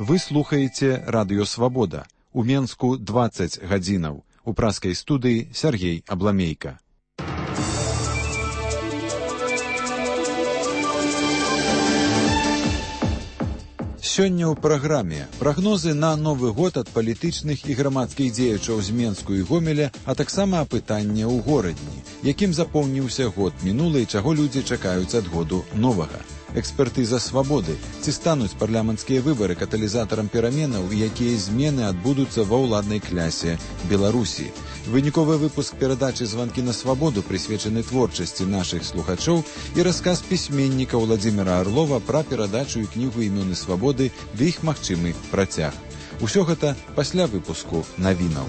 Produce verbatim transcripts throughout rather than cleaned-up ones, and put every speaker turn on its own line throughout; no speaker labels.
Вы слухаеце Радыё Свабода. У Менску дваццаць гадзінаў. У праскай студыі Сяргей Абламейка. Сёння ў праграме прагнозы на Новы год ад палітычных і грамадскіх дзеячаў з Менску і Гомеля, а таксама апытанне ў горадні, якім запомніўся год мінулы і чаго людзі чакаюць ад году новага. Экспертыза свабоды. Ці стануць парламенцкія выбары каталізатарам пераменаў, якія змены адбудуцца ва ўладнай клясе Беларусі. Выніковы выпуск перадачы «Званкі на свабоду» прысвечаны творчасці нашых слухачоў і расказ пісьменніка Владзіміра Арлова пра перадачу і кнігу «Імёны свабоды» ды іх магчымы працяг. Усё гэта пасля выпуску навінаў.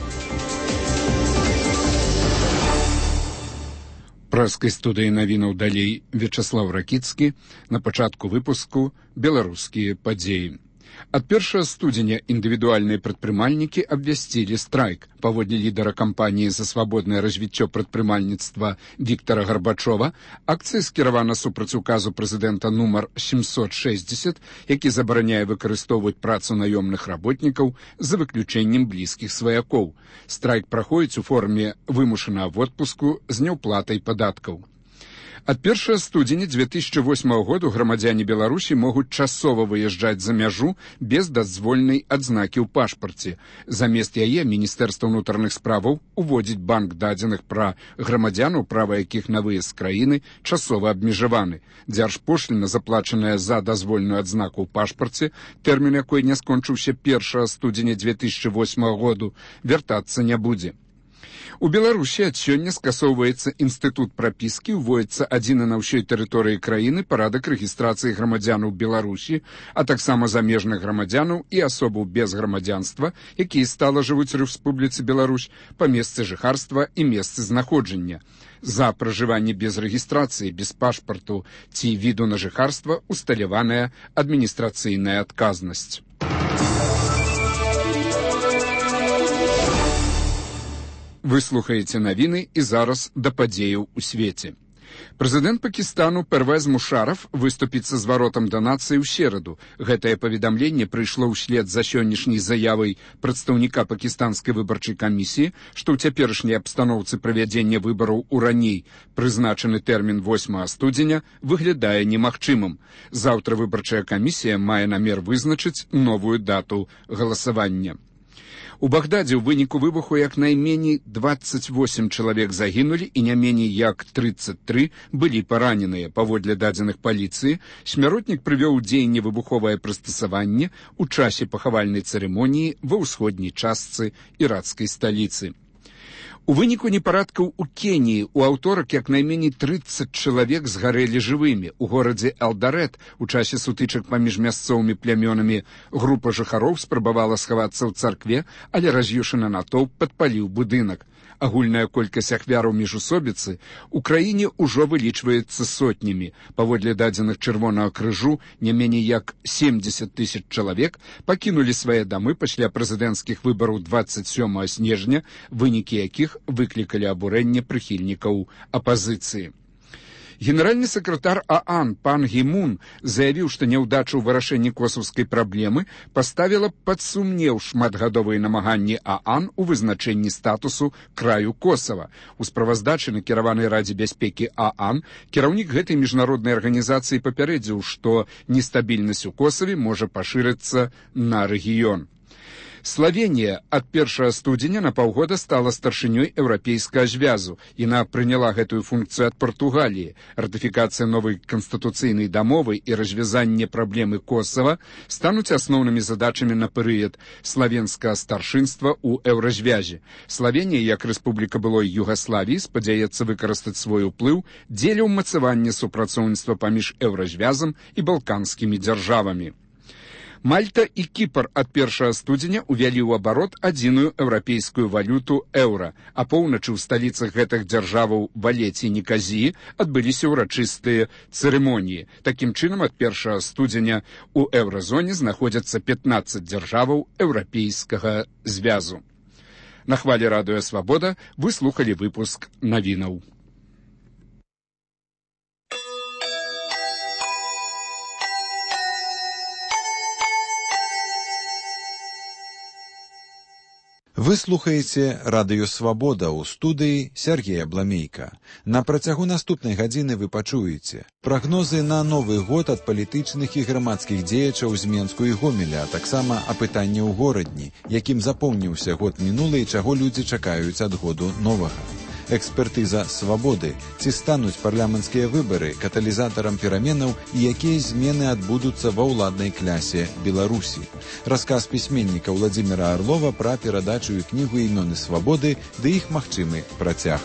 Праскай студыі навінаў далей Вячаслав Ракіцкі, на пачатку выпуску беларускія падзеі. Ад першага студзеня індывідуальныя прадпрымальнікі абвясцілі страйк. Паводле лідара кампаніі за свабоднае развіццё прадпрымальніцтва Віктара Гарбачова, акцыя скіравана супраць указу прэзідэнта нумар сямсот шэсцьдзесят, які забараняе выкарыстоўваць працу наёмных работнікаў за выключэннем блізкіх сваякоў. Страйк праходзіць у форме вымушанага водпуску з няўплатай падаткаў. Ад першага студзеня дзве тысячы восьмага году грамадзяне Беларусі могуць часова выязджаць за мяжу без дазвольнай адзнакі ў пашпарце. Замест яе Міністэрства ўнутраных справаў уводзіць банк дадзеных пра грамадзянаў, права якіх на выезд з краіны часова абмежаваны. Дзяржпошліна, заплачаная за дазвольную адзнаку ў пашпарце, тэрмін якой не скончыўся першага студзеня дзве тысячы восьмага году, вяртацца не будзе. У Беларусі ад сёння скасоўваецца інстытут прапіскі, уводзіцца адзіны на ўсёй тэрыторыі краіны парадак рэгістрацыі грамадзянаў Беларусі, а таксама замежных грамадзянаў і асобаў без грамадзянства, якія стала жывуць у Рэспубліцы Беларусь па месцы жыхарства і месцы знаходжання. За пражыванне без рэгістрацыі, без пашпарту ці віду на жыхарства усталяваная адміністрацыйная адказнасць. Вы слухаеце навіны і зараз да падзеяў у свеце. Прэзідэнт Пакістану Первез Мушараф выступіць са зваротам да нацыі ў сераду. Гэтае паведамленне прыйшло ўслед за сённяшняй заявай прадстаўніка пакістанскай выбарчай камісіі, што ў цяперашняй абстаноўцы правядзення выбараў у раней прызначаны тэрмін восьмага студзеня выглядае немагчымым. Заўтра выбарчая камісія мае намер вызначыць новую дату галасавання. У Багдадзе ў выніку выбуху як найменей дваццаць восем чалавек загінулі і не меней як трыццаць тры былі параненыя. Паводле дадзеных паліцыі, смяротнік прывёў у дзеянне выбуховае прыстасаванне ў часе пахавальнай цырымоніі ва ўсходняй частцы іракскай сталіцы. У выніку непарадкаў у Кеніі у аўторак як найменей трыццаць чалавек згарэлі жывымі. У горадзе Элдарет у часе сутычак паміж мясцовымі плямёнамі група жыхароў спрабавала схавацца ў царкве, але раз'юшаны натоўп падпаліў будынак. Агульная колькасць ахвяраў міжусобіцы ў краіне ўжо вылічваецца сотнямі. Паводле дадзеных Чырвонага крыжу, не меней як семдзесят тысяч чалавек пакінулі свае дамы пасля прэзідэнцкіх выбараў дваццаць сёмага снежня, вынікі якіх выклікалі абурэнне прыхільнікаў апазіцыі. Генеральны сакратар ААН пан Гі Мун заявіў, што няўдача ў вырашэнні косаўскай праблемы паставіла пад сумнеў шматгадовыя намаганні ААН у вызначэнні статусу краю Косава. У справаздачы, накіраванай Радзе бяспекі ААН, кіраўнік гэтай міжнароднай арганізацыі папярэдзіў, што нестабільнасць у Косаве можа пашырыцца на рэгіён. Славенія ад першага студзеня на паўгода стала старшынёй еўрапейскага звязу. Яна прыняла гэтую функцыю ад Партугаліі. Ратыфікацыя новай канстытуцыйнай дамовы і развязанне праблемы Косава стануць асноўнымі задачамі на перыяд славенскага старшынства ў еўразвязе. Славенія, як рэспубліка былой Югаславіі, спадзяецца выкарыстаць свой уплыў дзеля ўмацавання супрацоўніцтва паміж еўразвязам і балканскімі дзяржавамі. Мальта і Кіпр ад першага студзеня увялі ў абарот адзіную еўрапейскую валюту еўра, а поўначы ў сталіцах гэтых дзяржаваў Валеце і Неказіі адбыліся ўрачыстыя цырымоніі. Такім чынам, ад першага студзеня ў еўразоне знаходзяцца пятнаццаць дзяржаваў еўрапейскага звязу. На хвалі Радыё Свабода вы слухалі выпуск навінаў.
Вы слухаеце радыё Свабода ў студыі Сергея Бламейка. На працягу наступнай гадзіны вы пачуеце прагнозы на новы год ад палітычных і грамадскіх дзеячаў з Менску і Гомеля, а таксама апытанне ў горадні, якім запомніўся год мінулы і чаго людзі чакаюць ад году новага. Экспертыза свабоды. Ці стануць парламенцкія выбары каталізатарам пераменаў і якія змены адбудуцца ва ўладнай клясе Беларусі. Расказ пісьменніка Владзіміра Арлова пра перадачу і кнігу «Імёны свабоды» ды іх магчымы працяг.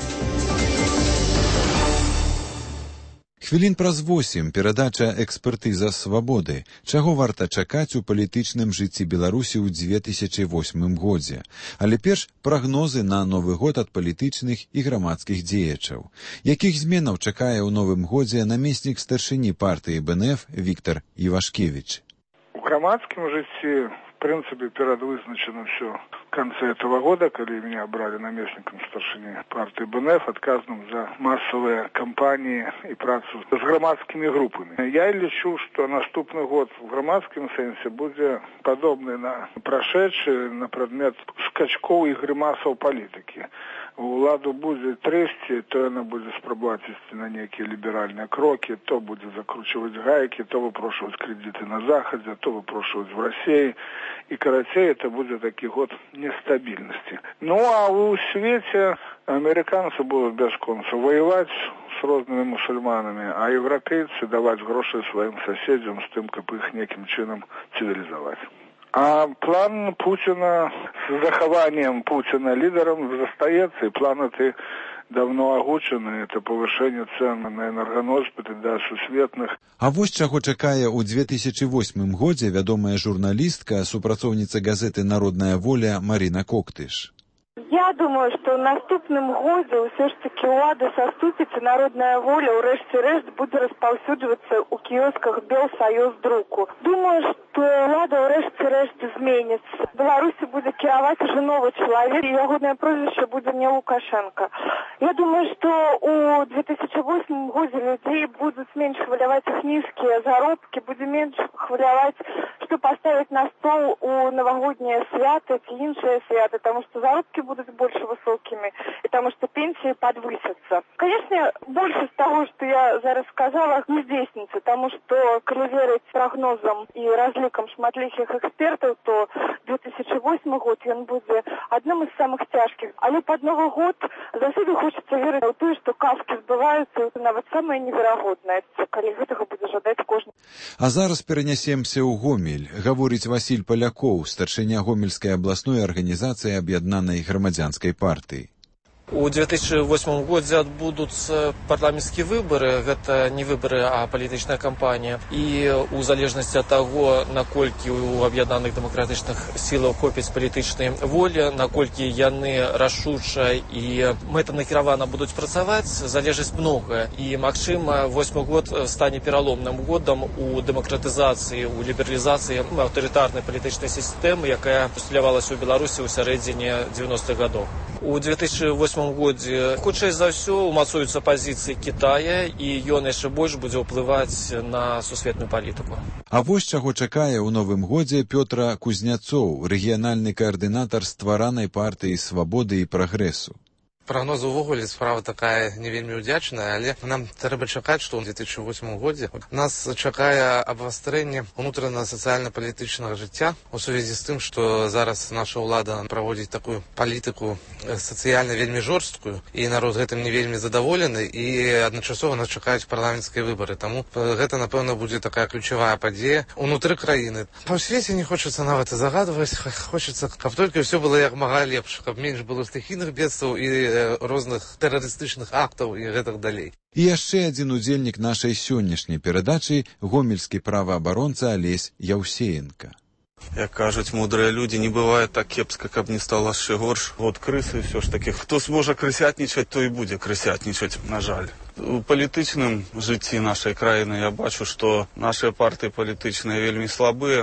Хвілін праз восем перадача «Экспертыза свабоды». Чаго варта чакаць у палітычным жыцці Беларусі ў дзве тысячы восьмым годзе. Але перш прагнозы на новы год ад палітычных і грамадскіх дзеячаў. Якіх зменаў чакае ў новым годзе намеснік старшыні партыі Бэ Эн Эф Віктор Івашкевіч.
У грамадскім жыцці, в принципе, перадвызначено все в конце этого года, когда меня брали наместником старшины партии Бэ Эн Эф, отказанным за массовые кампании и працу с громадскими группами. Я лечу, что наступный год в громадском сенсе будет подобный на прошедший на предмет скачков и гримасов политики. Уладу будет трясти, то она будет спробовать идти на некие либеральные кроки, то будет закручивать гайки, то выпрошивать кредиты на Заходе, то выпрошивать в России. И, короче, это будет такой год нестабильности. Ну, а в свете американцы будут без конца воевать с разными мусульманами, а европейцы давать гроши своим соседям с тем, как их неким чином цивилизовать. А план Путина с захованием Путина лидером застаецца, и план эти давно огучены, это повышение цен на энергоносьбиты до сусветных.
А вось чаго чакае ў дзве тысячы восьмым годзе вядомая журналістка, супрацоўніца газеты «Народная воля» Марина Коктыш.
Я думаю, что в наступным годзе все ж таки улада саступіцца, народная воля ўрэшце рэшт будзе распаўсюджвацца ў кіёсках Белсоюз друку. Думаю, что улада ўрэшце рэшт зменіцца. Беларусі будзе кіраваць уже новый чалавек, і ягонае прозвішча будзе не Лукашенко. Я думаю, что у дзве тысячы восьмым годзе людзей будуць менш хваляваць іх нізкія заробкі, будзе менш хваляваць, што паставіць на стол у навагоднія святы ці іншыя святы, таму што заробкі будут больше высокими, и потому что пенсии подвысятся. Конечно, больше из того, что я зараз сказала, не здейснится, потому что, коли верить прогнозам и разликам шматлікіх экспертов, то две тысячи восьмы год он будет одним из самых тяжких. Але под Новый год заўсёды хочется верить в то, что казки сбываются, это нават самое неверагоднае, коли гэтага будзе жадаць кожны.
А зараз перанясемся ў Гомель, гаворыць Васіль Палякоў, старшыня Гомельскай абласной арганізацыі аб'яднанай грамадзянскай партыі.
У две тысячи восьмым годзе адбудуцца парламенцкія выбары, гэта не выбары, а палітычная кампанія. І у залежнасці ад таго, наколькі у аб'яднаных дэмакратычных сілаў хопіць палітычнай волі, наколькі яны рашуча і мэтанакіравана будуць працаваць, залежыць многае. І, магчыма, восьмы год стане пераломным годам у дэмакратызацыі, у лібералізацыі аўтарытарнай палітычнай сістэмы, якая усталявалася ў Беларусі ў сярэдзіне дзевяностых гадоў. У две тысячи восьмым годзе, хутчэй за ўсё, умацуюцца пазіцыі Кітая, і ён яшчэ больш будзе ўплываць на сусветную палітыку.
А вось чаго чакае ў новым годзе Пётра Кузняцоў, рэгіянальны каардынатар стваранай партыі свабоды і прагрэсу.
Прогноз увогуле справа такая не вельмі удзячная, але нам трэба чакаць, што ў две тысячи восьмым годзе нас чакае абвастрэнне ўнутранага сацыяльна-палітычнага жыцця у сувязі з тым, што зараз наша ўлада праводзіць такую палітыку сацыяльна вельмі жорсткую, і народ гэтым не вельмі задаволены, і адначасова нас чакаюць парламенцкія выбары. Таму гэта, напэўна, будзе такая ключавая падзея ўнутры краіны. Па ў свеце не хочацца нават і загадваць, хочацца, каб толькі ўсё было як мага лепш, каб менш было стыхійных бедстваў і розных тэрарыстычных актаў і гэтак далей.
І яшчэ адзін удзельнік нашай сённяшняй перадачы — гомельскі праваабаронца Алесь Яўсеенка.
Як кажуць мудрыя людзі, не бывае так кепска, каб не стала яшчэ горш. Вот крысы ўсё ж таки, хто зможа крысятнічаць, то і будзе крысятнічаць, на жаль. У палітычным жыцці нашай краіны я бачу, што нашыя партыі палітычныя вельмі слабыя,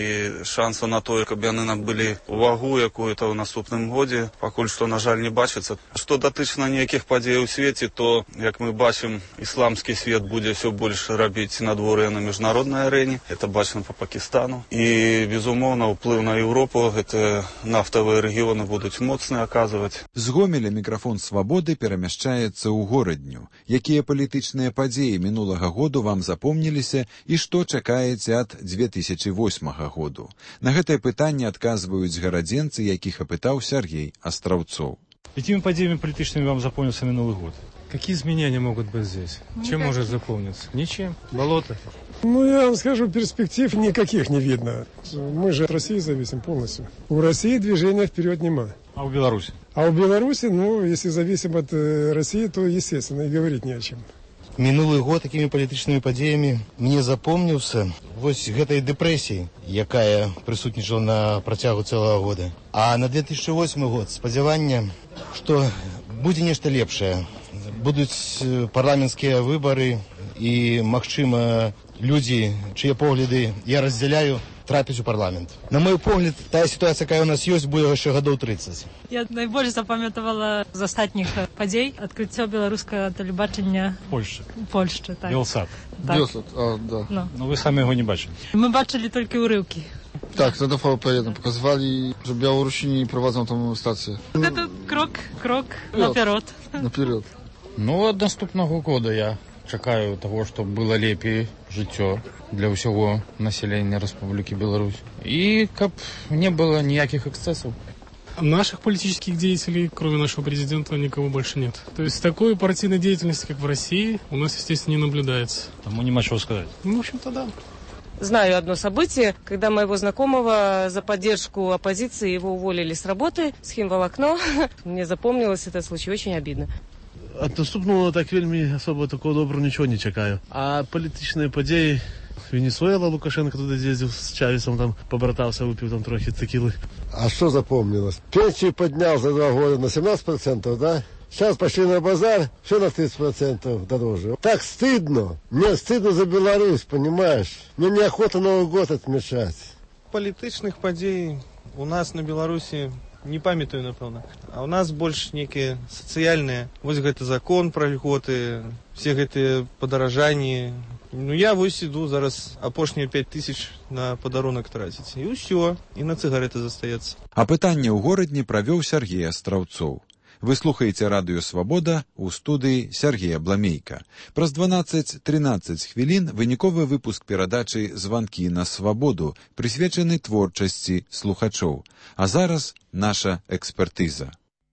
і шансу на тое, каб яны набылі увагу якую-то ў наступным годзе, пакуль што, на жаль, не бачыцца. Што датычна нейкіх падзей у свеце, то, як мы бачым, ісламскі свет будзе ўсё больш рабіць надвор'е на міжнароднай арэне. Это бачна па Пакістану. І, безумоўна, ўплыў на Еўропу, гэтыя нафтавыя рэгіёны будуць моцны аказваць.
З Гомеля мікрафон «Свабоды» перамяшчаецца ў горадню. Якія палітычныя падзеі мінулага году вам запомніліся і што чакаеце ад дзве тысячы восьмага году? На гэтае пытанне адказваюць гарадзенцы, якіх апытаў Сергей Астраўцоў.
Какими подеями политическими вам запомнился минулый год?
Какие изменения могут быть здесь? Никаких. Чем может запомниться? Ничем. Болото.
Ну, я вам скажу, перспектив никаких не видно. Мы же от России зависим полностью. У России движения вперед нема.
А у Беларуси?
А у Беларуси, ну, если зависим от э, России, то, естественно, и говорить не о чем.
Минулый год такими палітычнымі падзеямі мне запомніўся вось гэтай дэпрэсіі, якая прысутнічала на працягу цэлага года. А на две тысячи восьмы год спадзяванне, што будзе нешта лепшае. Будуць парламенцкія выбары і, магчыма, людзі, чые погляды я раздзяляю, трапіць у парламент. На мой погляд, тая сітуацыя, якая у нас ёсць, будзе яшчэ гадоў тридцать.
Я найбольш запамятавала з астатніх падзей адкрыццё беларускага тэлебачання
Польшчы.
Польшчы, так.
Белсат.
Так.
Белсат, а, да.
No.
Но вы самі яго не бачылі.
Мы бачылі толькі ўрыўкі.
Так, на ДФП нам показывали, что Белорусини проводят там стацию.
Это крок, крок наперед.
Наперед.
Ну, от наступного года я чакаю того, чтобы было лепей жыццё для ўсяго населения Республики Беларусь. И каб не было никаких эксцессов.
Наших политических деятелей, кроме нашего президента, никого больше нет. То есть такой партийной деятельности, как в России, у нас, естественно, не наблюдается.
Тому нема чего сказать.
Ну, в общем-то, да.
Знаю одно событие, когда моего знакомого за поддержку оппозиции его уволили с работы, с химволокно. Мне запомнилось этот случай, очень обидно.
От наступного так вельми особо такого доброго ничего не чекаю. А політичні події, Венесуэла, Лукашенко туди з'їздив з Чавесом, там побратався, випив там трохи текіли.
А что запомнилось? Пенсию поднял за два года на семнадцать процентов, да? Сейчас пошли на базар, все на тридцать процентов дороже. Так стыдно. Мне стыдно за Беларусь, понимаешь? Мне неохота Новый год отмечать.
Політичних подій у нас на Беларуси не памятаю, напевно. А у нас больше некие социальные. Вот гэты закон про льготы, все гэты подорожания. Ну, я вось иду зараз апошние пять тысяч на подарунок тратить. И все, и на цыгареты застаецца.
А пытанне ў горадні правёў Сергей Астраўцоў. Вы слухаеце радыё «Свабода» у студыі Сергея Бламейка. Праз дванаццаць-трынаццаць хвілін выніковы выпуск перадачы «Званкі на свабоду», прысвечаны творчасці слухачоў. А зараз наша экспертыза.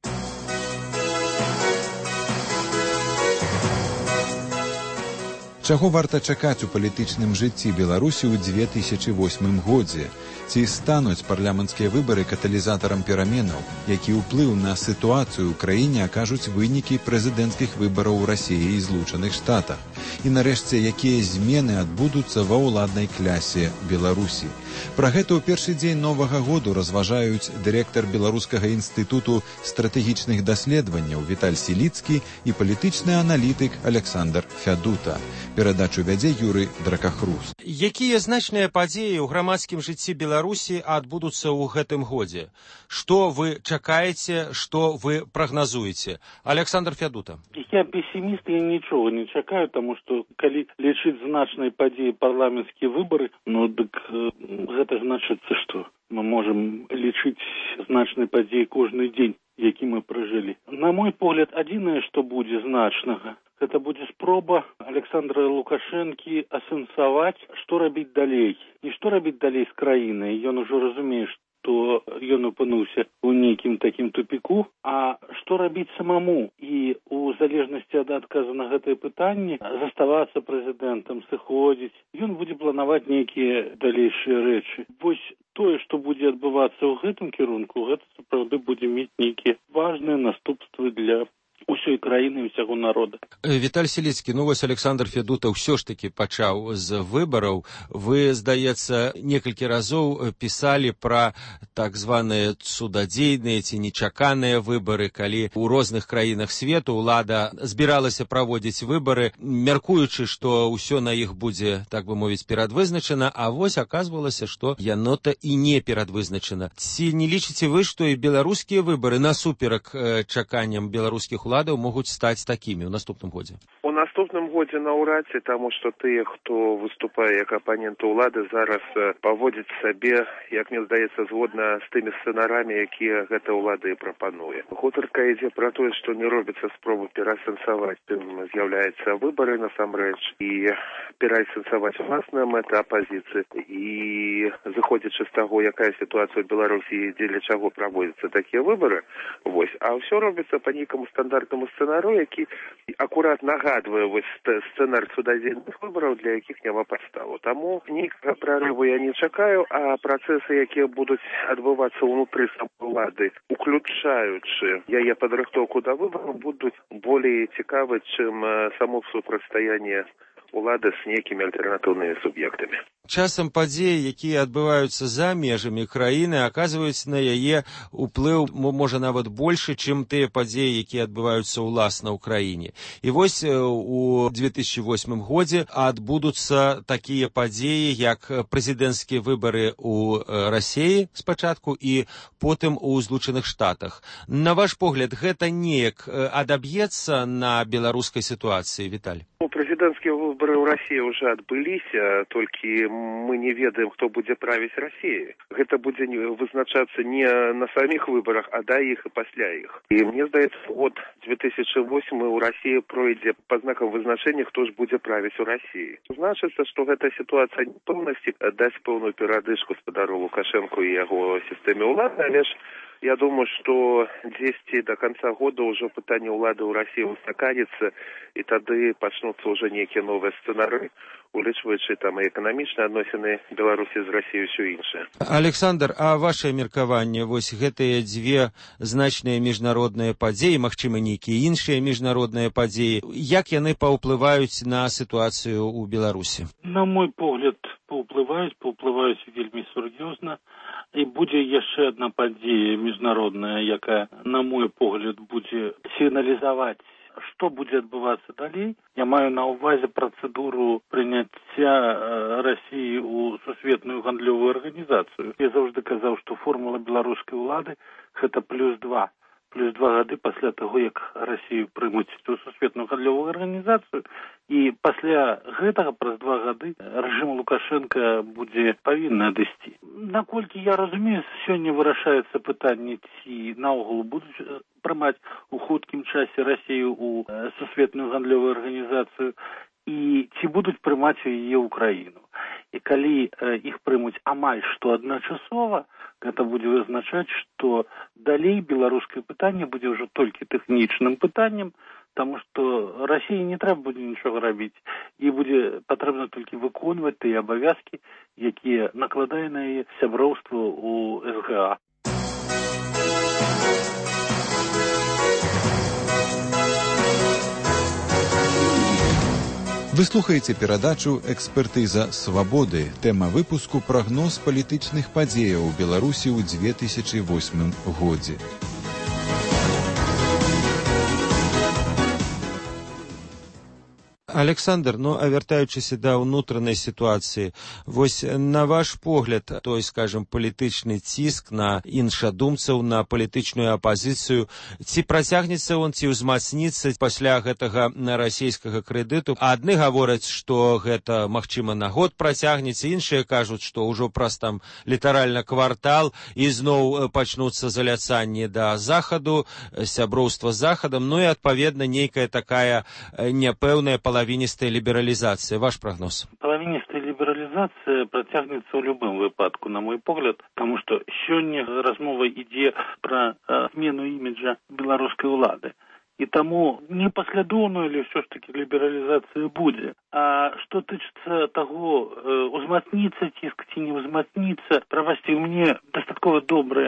Чаго варта чакаць у палітычным жыцці Беларусі ў дзве тысячы восьмым годзе? Ці стануць парламенцкія выбары каталізатарам пераменаў, які ўплыў на сітуацыю ў краіне акажуць вынікі прэзідэнцкіх выбараў у Расіі і Злучаных Штатах? І нарэшце, якія змены адбудуцца ва ўладнай клясе Беларусі? Пра гэта ў першы дзень новага году разважаюць дырэктар Беларускага інстытуту стратэгічных даследаванняў Віталь Сіліцкі і палітычны аналітык Александр Фядута. Перадачу вядзе Юрый Дракахрус.
Якія значныя падзеі ў грамадскім жыцці Беларусі адбудуцца ў гэтым годзе? Што вы чакаеце, што вы прагназуеце? Александр Фядута.
Я пессимист, я нічога не чакаю, таму што калі лічыць значнай падзеі парламенцкія выбары, ну дык э, гэта значыцца, што мы можам лічыць значнай падзеі кожны дзень, які мы пражылі. На мой погляд, адзінае, што будзе значнага, гэта будзе спроба Александра Лукашэнкі асэнсаваць, што рабіць далей. Не што рабіць далей з краінай. Ён ужо разумее, што ён апынуўся ў нейкім такім тупіку, а што рабіць самому. І у залежнасці ад адказу на гэтае пытанне заставацца прэзідэнтам, сыходзіць. Ён будзе планаваць нейкія далейшыя рэчы. Вось тое, што будзе адбывацца ў гэтым кірунку, гэта сапраўды будзе мець нейкія важныя наступствы для усёй краіны і ўсяго народа.
Віталь Селіцкі, ну вось Александр Федута ўсё ж такі пачаў з выбараў. Вы, здаецца, некалькі разоў пісалі пра так званыя цудадзейныя ці нечаканыя выбары, калі ў розных краінах свету ўлада збіралася праводзіць выбары, мяркуючы, што ўсё на іх будзе, так бы мовіць, перадвызначана, а вось аказвалася, што яно-то і не перадвызначана. Ці не лічыце вы, што і беларускія выбары насуперак чаканням беларускіх уладаў могуць стаць такімі ў наступным годзе?
У наступным годзе наўрад ці, таму што тыя, хто выступае як апаненты ўлады, зараз паводзяць сабе, як мне здаецца, згодна з тымі сцэнарамі, якія гэта ўлада і прапануе. Гутарка ідзе пра тое, што не робіцца спробу пераасэнсаваць, тым з'яўляецца выбары насамрэч, і пераасэнсаваць уласная мэта апазіцыі, і зыходзячы з таго, якая сітуацыя ў Беларусі, дзеля чаго праводзяцца такія выбары, вось, а ўсё робіцца па нейкаму стандартнаму сцэнару, які акурат нагадвае вось сцэнар цудадзейных выбараў, для якіх няма падставу. Таму ніякага прарыву я не чакаю, а працэсы, якія будуць адбывацца ўнутры самой улады, уключаючы яе падрыхтоўку да выбараў, будуць болей цікавы, чым само супрацьстаянне улады з нейкімі альтэрнатыўнымі суб'ектамі.
Часам падзеі, якія адбываюцца за межамі краіны, аказваюць на яе ўплыў, можа, нават большы, чым тыя падзеі, якія адбываюцца ўласна ў краіне. І вось у две тысячи восьмым годзе адбудуцца такія падзеі, як прэзідэнцкія выбары ў Расіі спачатку і потым у Злучаных Штатах. На ваш погляд, гэта неяк адаб'ецца на беларускай сітуацыі, Віталь?
Прэзідэнцкія выбары ў Расіі ўжо адбыліся, толькі мы не ведаем, хто будзе правіць Расіяй. Гэта будзе вызначацца не на саміх выбарах, а да іх і пасля іх. І мне здаецца, год две тысячи восьмы ў Расіі пройдзе па знакам вызначэння, хто ж будзе правіць у Расіі. Значыцца, што гэта сітуацыя непэўнасці дасць пэўную перадышку спадару Лукашэнку і яго сістэме ўлады, але ж я думаю, што дзесьці до конца года ўжо пытанне ўлады ў Расіі устаканецца, і тады пачнуцца ўжо нейкія новыя сцэнары, улічваючы там і эканамічныя адносіны Беларусі з Расіяй і ўсё іншае.
Александр, а вашае меркаванне, вось гэтыя дзве значныя міжнародныя падзеі, магчыма, нейкія іншыя міжнародныя падзеі, як яны паўплываюць на сітуацыю ў Беларусі?
На мой погляд, паўплываюць, паўплываюць вельмі сур'ёзна. І будзе яшчэ адна падзея міжнародная, якая, на мой погляд, будзе сігналізаваць, што будзе адбывацца далей. Я маю на ўвазе працэдуру прыняцця Расіі ў сусветную гандлёвую арганізацыю. Я заўжды казаў, што формула беларускай улады – гэта плюс два. Плюс два гады пасля таго, як Расію прымуць у сусветную гандлёвую арганізацыю. І пасля гэтага, праз два гады, рэжым Лукашэнка будзе павінны адысці. Наколькі я разумею, сёння вырашаецца пытанне, ці наогул будуць прымаць у хуткім часе Расію ў сусветную гандлёвую арганізацыю, і ці будуць прымаць яе ў краіну. І калі іх прымуць амаль што адначасова, гэта будзе вызначаць, што далей беларускае пытанне будзе ўжо толькі тэхнічным пытаннем, таму што Расіі не трэба будзе нічога рабіць, і будзе патрэбна толькі выконваць тыя абавязкі, якія накладае на яе сяброўства ў эс гэ а.
Вы слухаеце перадачу «Экспертыза свабоды». Тэма выпуску «Прагноз палітычных падзеяў у Беларусі ў две тысячи восьмым годзе».
Александр, ну, а вяртаючыся да ўнутранай сітуацыі, вось на ваш погляд, той, скажем, палітычны ціск на іншадумцаў, на палітычную апазіцыю, ці працягнецца он, ці ўзмацніцца пасля гэтага расійскага крэдыту? Адны гавораць, што гэта, магчыма, на год працягнецца, іншыя кажуць, што ўжо праз там літаральна квартал і зноў пачнуцца заляцанні да захаду, сяброўства з захадам, ну і, адпаведна, нейкая такая няпэўная палавіністая лібералізацыя. Ваш прагноз?
Палавіністая лібералізацыя працягнецца ў любым выпадку, на мой погляд, таму што сёння размова ідзе пра змену іміджа беларускай улады. І таму непаслядоўную, але ўсё ж такі лібералізацыя будзе. А што тычыцца таго, узмацніцца ціск ці не ўзмацніцца, правасці ў мяне дастаткова добрыя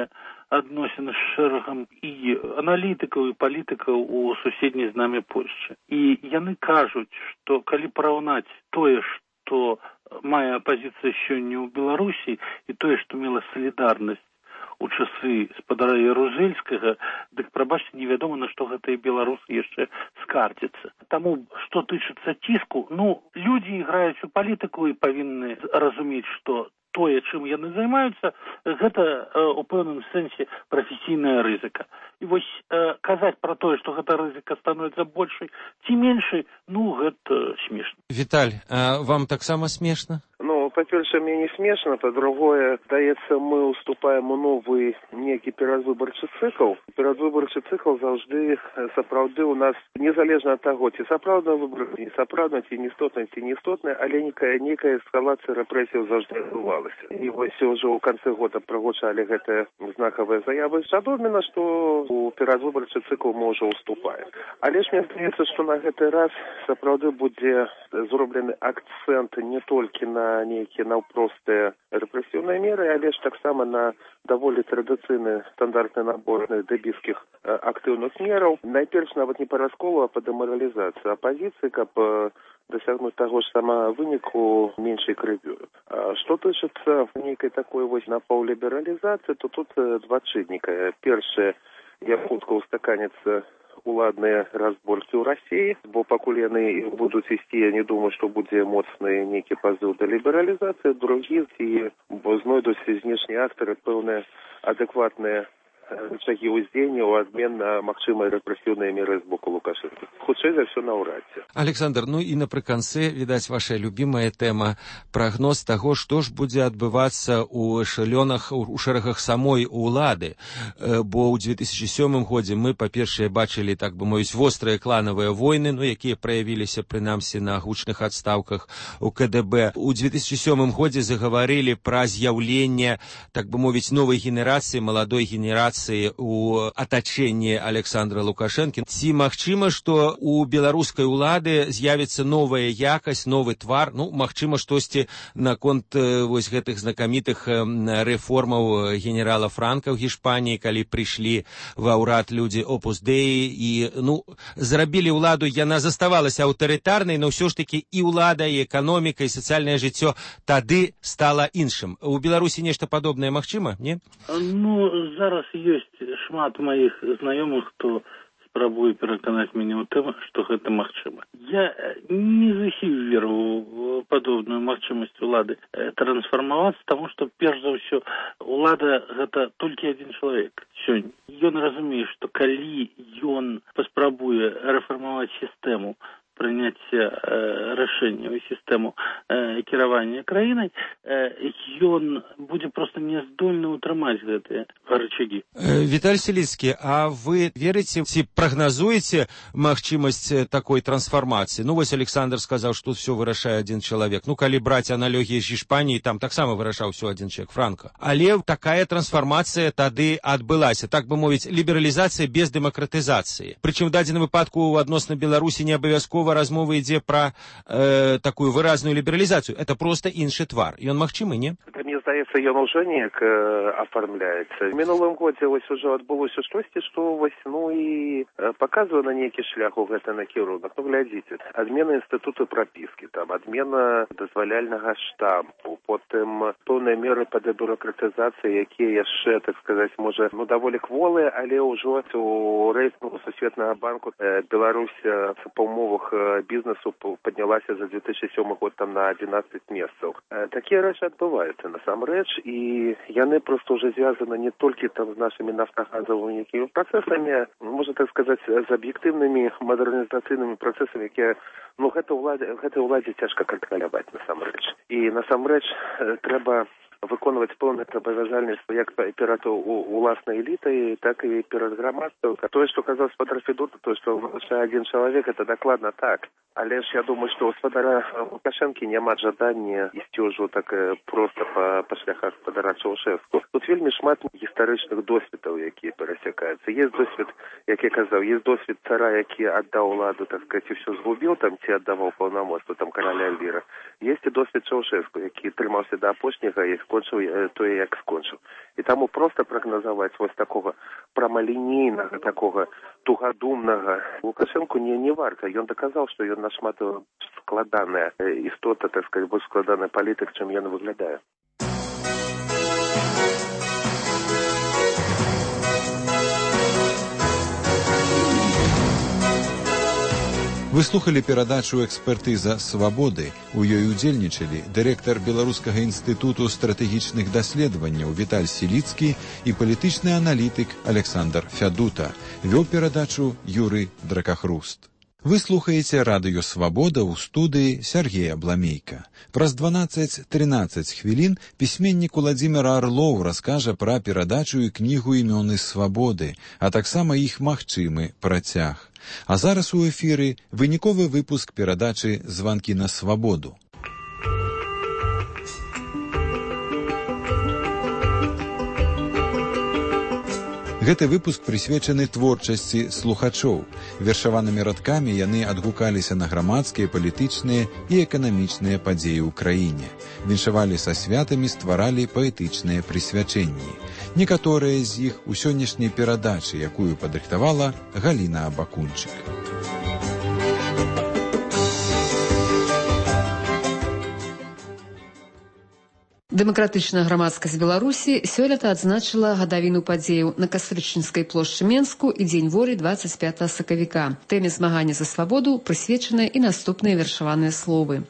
адносін з шэрагам і аналітыкаў і палітыкаў у суседняй з намі Польшчы. І яны кажуць, што калі параўнаць тое, што мае апазіцыя сёння ў Беларусі і тое, што мела салідарнасць у часы спадара Ярузельскага, дык, прабачце, невядома, на што гэтыя беларусы яшчэ скардзяцца. Таму, што тычыцца ціску, ну, людзі іграюць у палітыку і павінны разумець, што тое, чым яны займаюцца, гэта у пэўным сэнсе прафесійная рызыка. І вось э, казаць пра тое, што гэта рызыка становіцца большай ці меншай, ну, гэта смешна.
Віталь, а вам таксама смешна?
Ну, па-першае, мне не смешна, па-другое, здаецца, мы уступаем у новы некі перадвыбарчы цыкл. Перадвыбарчы цыкл заўжды сапраўды у нас, незалежна ад таго, ці сапраўдна выбор, ці сапраўдна, ці неістотна, ці неістотна, але некая, некая эскалацыя рэпрэсіяў заўжды адбывалася. І вось ўжо ў канцы года прагучалі гэтыя знакавыя заявы Жадоміна, што у перадвыбарчы цыкл мы ўжо уступаем. Але ж мне здаецца, што на гэты раз сапраўды будзе зроблены акцэнт не толькі на нейкія наўпростыя рэпрэсіўныя меры, але ж таксама на даволі традыцыйны стандартны набор дэбіскіх актыўных мераў. Найперш нават не па расколу, а па дэмаралізацыі апазіцыі, каб дасягнуць таго ж самага выніку меншай крывёю. Што тычыцца нейкай такой вось напаўлібералізацыі, то тут два чынніка. Першае, як хутка устаканяцца уладныя разборкі ў Расіі, бо пакуль яны будуць ісці, я не думаю, што будзе моцны нейкі пазыў да лібералізацыі. Другі, ці знойдуць знешнія актары пэўныя адэкватныя рычагі ўздзеяння ў адмен на магчымыя рэпрэсіўныя меры з боку Лукашэнка. Хутчэй за ўсё наўрад ці.
Александр, ну і напрыканцы, відаць, ваша любімая тэма, прагноз таго, што ж будзе адбывацца ў эшалёнах, у шэрагах самой улады. Бо ў две тысячы сёмым годзе мы, па-першае, бачылі, так бы мовіць, вострыя кланавыя войны, ну, якія праявіліся, прынамсі, на гучных адстаўках у ка дэ бэ. У две тысячы сёмым годзе загаварылі пра з'яўленне, так бы мовіць, новай генерацыі, маладой генерацыі у атачэнні Александра Лукашэнкі. Ці магчыма, што у беларускай улады з'явіцца новая якасць, новы твар, ну, магчыма, штосьці наконт вось гэтых знакамітых рэформаў генерала Франка ў Гішпаніі, калі прыйшлі ва ўрад людзі Опус Деі і, ну, зрабілі ўладу, яна заставалася аўтарытарнай, но ўсё ж такі і ўлада, і эканоміка, і сацыяльнае жыццё тады стала іншым. У Беларусі нешта падобнае магчыма, не?
Ну, зараз ёсць шмат маіх знаёмых, хто спрабуе пераканаць мяне ў тым, што гэта магчыма. Я не зусім веру ў падобную магчымасць улады трансфармавацца, таму што, перш за ўсё, улада гэта толькі адзін чалавек сёння. Ён разумее, што калі ён паспрабуе рэфармаваць сістэму прыняцця э, рашэнняў і сістэму э, кіравання краінай, э, ён будзе проста няздольны ўтрымаць гэтыя рычагі.
Віталь Селіцкі, а вы верыце ці прагназуеце магчымасць такой трансфармацыі? Ну, вось Александр сказаў, што ўсё вырашае адзін чалавек. Ну, калі браць аналогіі з Гішпаніі, там таксама вырашаў усё адзін чалавек, Франка. Але такая трансфармацыя тады адбылася, так бы мовіць, лібералізацыя без дэмакратызацыі. Прычым у дадзеным выпадку адносна Беларусі не абавязкова размова ідзе пра э, такую выразную лібералізацыю. Это просто іншы твар. Ён магчымы, не?
Мне здаецца, ён ужо неяк э, афармляецца. В мінулым годзе вось ужо адбылося штосьці, што вось, ну і э, паказвае на нейкі шлях у гэты накірунак. Ну, глядзіце, адмена інстытуту прапіскі, там, адмена дазваляльнага штампу, потым пэўныя меры па дебюрократызацыі, якія яшчэ, так сказаць, можа, ну, даволі кволыя, але ўжо у рэйтингу Сусветнага банку э, Беларусь э, па умовах бізнесу паднялася за две тысячи сёмы год там на адзінаццаць месцаў. Такія рэчы адбываюцца насамрэч, і яны проста ўжо звязаны не толькі там з нашымі нафтагазавымі якімі працэсамі, можна так сказаць, з аб'ектыўнымі мадэрнізацыйнымі працэсамі, якія, ну, гэта ўладзе, гэтай уладзе цяжка кантраляваць насамрэч. І насамрэч трэба выконваць пэўныя абавязальніцтвы як перад уласнай элітай, так і перад грамадствам. Тое, што казаў гаспадар Федута, тое, што вырашае адзін чалавек, это дакладна так. Але ж я думаю, што у гаспадара Лукашэнкі няма жадання ісці ўжо так проста па, па шляхах гаспадара Чаўшэску. Тут вельмі шмат гістарычных досведаў, якія перасякаюцца. Есть досвед, як я казаў, есть досвед цара, які аддаў уладу, так сказаць, усё згубіў там, ці аддаваў паўнамоцтва там караля Эльвіра. Есть і досвед Чаўшэску, які трымаўся да апошняга і скончыў тое, як скончыў. І таму проста прагназаваць вось такога прамалінейнага, такога тугадумнага Лукашэнку не, не варта. Ён даказаў, што ён нашмат складаная істота, так сказать, больш складаны палітык, чым ён выглядае.
Вы слухали перадачу «Экспертыза свабоды». У ёй удзельнічалі дырэктар Беларускага інстытуту стратэгічных даследаванняў Віталь Селіцкі і палітычны аналітык Александр Фядута. Вёў перадачу Юрый Дракахруст. Вы слухаеце радыё «Свабода» ў студыі Сергея Бламейка. Праз дванаццаць-трынаццаць хвілін пісьменнік Уладзімир Арлоў раскажа пра перадачу і кнігу «Імёны свабоды», а таксама іх магчымы працяг. А зараз у эфіры выніковы выпуск перадачы «Званкі на свабоду». Гэты выпуск прысвечаны творчасці слухачоў. Вершаванымі радкамі яны адгукаліся на грамадскія, палітычныя і эканамічныя падзеі ў краіне. Віншавалі са святамі, стваралі паэтычныя прысвячэнні. Некаторыя з іх у сённяшняй перадачы, якую падрыхтавала Галіна Абакунчык.
Дэмакратычная грамадскасць Беларусі сёлета адзначыла гадавіну падзеяў на Кастрычніцкай плошчы Менску і Дзень волі дваццаць пятага сакавіка. Тэме змагання за свабоду прысвечаныя і наступныя вершаваныя словы.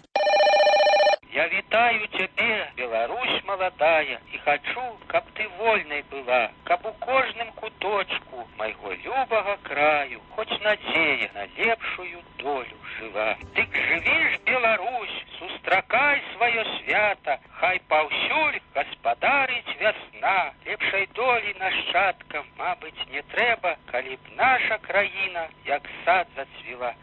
Я вітаю цябе, Беларусь маладая, і хачу, каб ты вольнай была, каб у кожным куточку майго любага краю хоць надзея на лепшую долю жыла. Дык жыві ж, Беларусь, сустракай сваё свята, хай паўсюль гаспадарыць вясна. Лепшай долі нашчадкам, мабыць, не трэба, калі б наша краіна як сад зацвіла.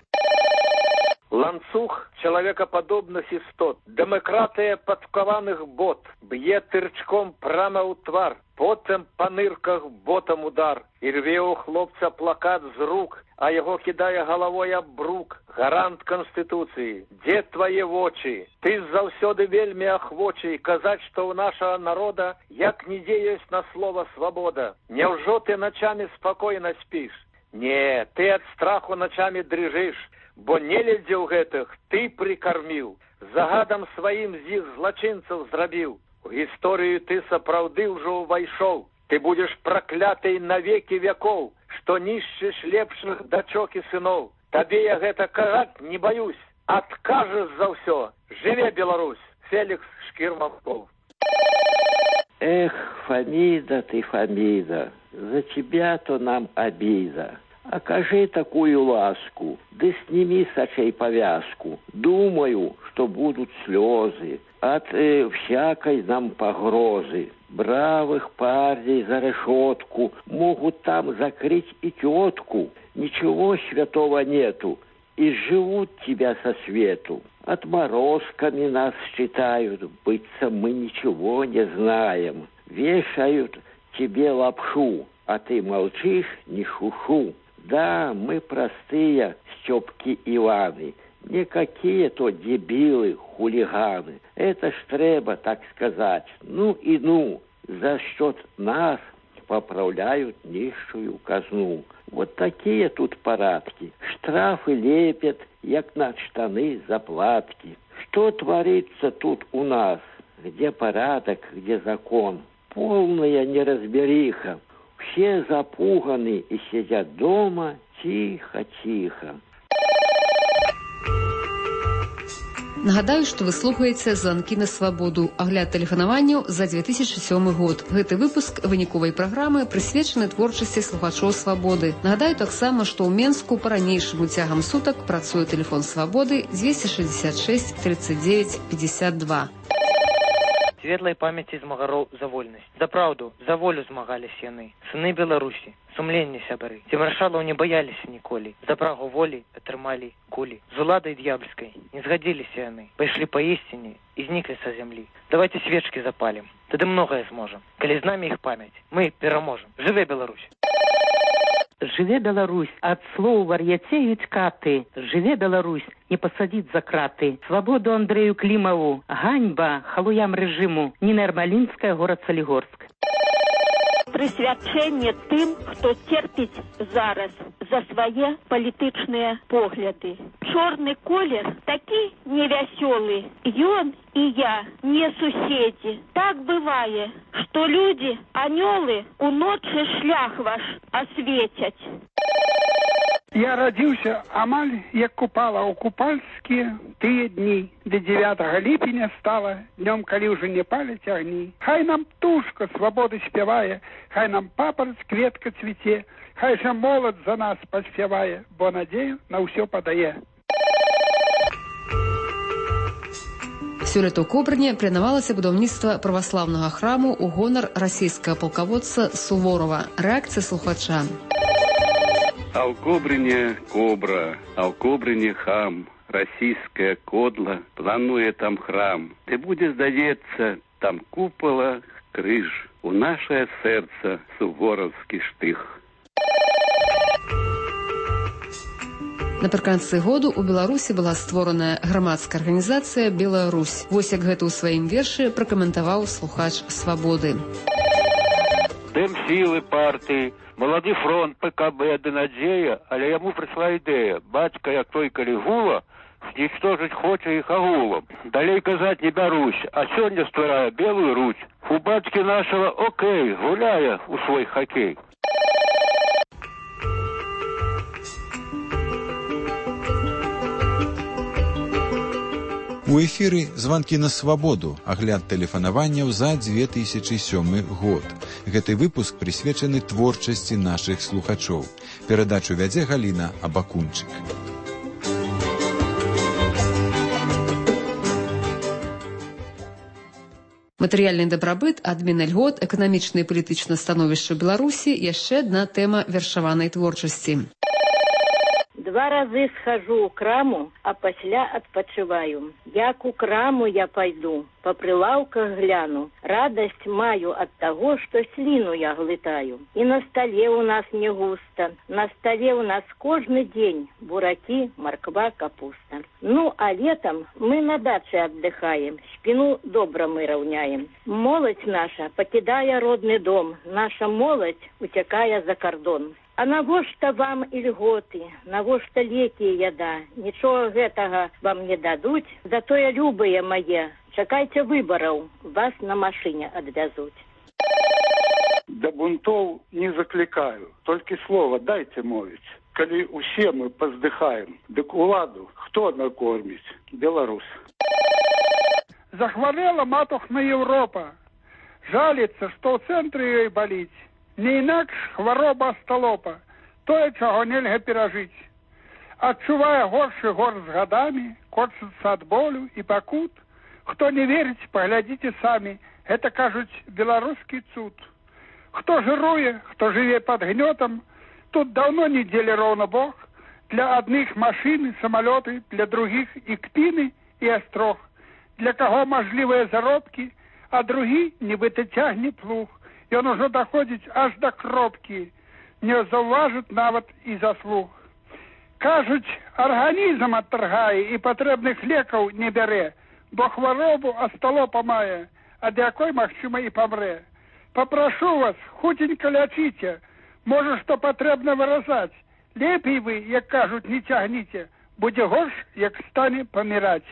Ланцуг человекоподобных истот, демократия подкованных бот, б'е тырчком прямо у твар, потом по нырках ботом удар, и рве у хлопца плакат з рук, а его кидая головой об брук. Гарант Конституции, де твои вочи, ты заўсёды вельми охвочий казать, что у нашего народа як нідзе есть на слово свобода. Няўжо ты ночами спокойно спишь? Не, ты от страху ночами дрыжишь, бо нелюдзяў гэтых ты прикормил, загадам сваім з іх злачынцаў зрабіў. У гісторыю ты сапраўды ўжо ўвайшоў, ты будешь проклятай на веки веков, что нішчыш лепшых дачок і сыноў. Табе я гэта казаць не боюсь, откажешь за ўсё. Жыве Беларусь! Феликс Шкирманков.
Эх, Фамида ты, Фамида, за тебя-то нам обида. Окажи такую ласку, да сними с очей повязку. Думаю, что будут слезы от э, всякой нам погрозы. Бравых парней за решетку могут там закрыть и тетку. Ничего святого нету, и живут тебя со свету. Отморозками нас считают, быться мы ничего не знаем. Вешают тебе лапшу, а ты молчишь, не шушу. Да, мы простые Степки Иваны, не какие-то дебилы, хулиганы. Это ж треба, так сказать, ну и ну, за счет нас поправляют нищую казну. Вот такие тут порядки. Штрафы лепят, як на штаны заплатки. Что творится тут у нас? Где порядок, где закон? Полная неразбериха. Все запуганы и сидят дома тихо-тихо.
Нагадаю, што вы слухаеце «Званкі на свабоду», агляд тэлефанаванняў за две тысячи сёмы год. Гэты выпуск выніковай праграмы прысвечаны творчасці слухачоў свабоды. Нагадаю таксама, што ў Менску па-ранейшаму цягам сутак працуе тэлефон свабоды дзвесце шэсцьдзесят шэсць тридцать девять пятьдесят два.
Светлай памяці змагароў за вольнасць. За праўду, за волю змагаліся яны. Сыны Беларусі, сумленне сябары. Ці маршалаў не баяліся ніколі. За прагу волі атрымалі кулі. З уладай д'ябальскай не згадзіліся яны. Пайшлі па ісціне і зніклі са зямлі. Давайте свечкі запалім. Тады многае зможам. Калі з намі іх памяць, мы пераможам. Жыве Беларусь!
Жыве Беларусь, ад слоў вар'яцеюць каты. Жыве Беларусь, не пасадзіць за краты. Свабоду Андрею Клімаву, ганьба халуям рэжыму. Ніна Ярмалінская, горад Салігорск.
Прысвячэнне тым, хто церпіць зараз за свае палітычныя погляды. Чорны колер такі невясёлы. Ён і я не суседзі. Так бывае, што людзі, анёлы, уночы шлях ваш асвецяць.
Я радзіўся амаль як купала ў купальскія тыя дні, да дзевятага ліпеня стала днём, калі ўжо не паляць агні. Хай нам птушка свабоды спявае, хай нам папараць кветка цвіце, хай жа молад за нас паспявае, бо надзею на ўсё падае.
Сёлета ў Кобрыне планавалася будаўніцтва праваслаўнага храму ў гонар расійскага палкаводца Суворова. Рэакцыя слухача.
А ў Кобрыне кобра, а ў Кобрыне хам, расійская кодла плануе там храм. Ты будзе, здаецца, там купала крыж, у нашае сэрца сувораўскі штых.
Напрыканцы году ў Беларусі была створаная грамадская арганізацыя «Беларусь». Вось як гэта ў сваім вершы пракаментаваў слухач «Свабоды».
Дым сілы партыі, малады фронт ПКБ ды надзея, але яму прыйшла ідэя. Бацька, як той калігула, знічтожыць хоча іх агулам. Далей казаць не бярусь, а сёння стварае белую русь. У бацькі нашага окей, гуляе у свой хакей.
У эфіры «Званкі на свабоду», агляд тэлефанаванняў за дзве тысячы сёмы год. Гэты выпуск прысвечаны творчасці нашых слухачоў. Перадачу вядзе Галіна Абакунчык.
Матэрыяльны дабрабыт, адмена льгот, эканамічнае і палітычнае становішча Беларусі – яшчэ адна тэма вершаванай творчасці.
Два разы схожу ў краму, а пасля адпачываю. Як у краму я пайду, па прылаўках гляну. Радасць маю ад таго, што сліну я глытаю. І на стале ў нас не густа. На стале ў нас кожны дзень буракі, марква, капуста. Ну, а летом мы на даче отдыхаем, спину добра мы раўняем. Моладзь наша пакідае родны дом, наша моладзь уцякае за кардон. А навошта вам і льготы, навошта лекі яда? Нічога гэтага вам не дадуць, затое любыя мае. Чакайце выбараў, вас на машыне адвязуць.
Да бунтоў не заклікаю, толькі слова дайце мовіць. Калі усе мы паздыхаем, дык уладу хто накорміць? Беларус.
Захварэла матухна Еўропа. Жаліцца, што ў цэнтры ёй баліць. Не інакш хвароба асталопа, тое, чаго нельга перажыць. Адчувае горшы гор з гадамі, корчыцца ад болю і пакут. Хто не верыць, паглядзіце самі, гэта, кажуць, беларускі цуд. Хто жыруе, хто жыве пад гнётам, тут даўно не дзелі роўна Бог. Для адных машыны, самалёты, для другіх і кпіны, і астрог. Для каго мажлівыя заробкі, а другі нібыта цягне плуг. Ён ужо даходзіць аж да кропкі, не заўважыць нават і заслуг. Кажуць, арганізм адтаргае і патрэбных лекаў не бярэ, бо хваробу асталопа мае, ад якой, магчыма, і памрэ. Папрашу вас, хутенька лячыце, можа, што патрэбна выразаць. Лепей вы, як кажуць, не цягніце, будзе горш, як стане паміраць.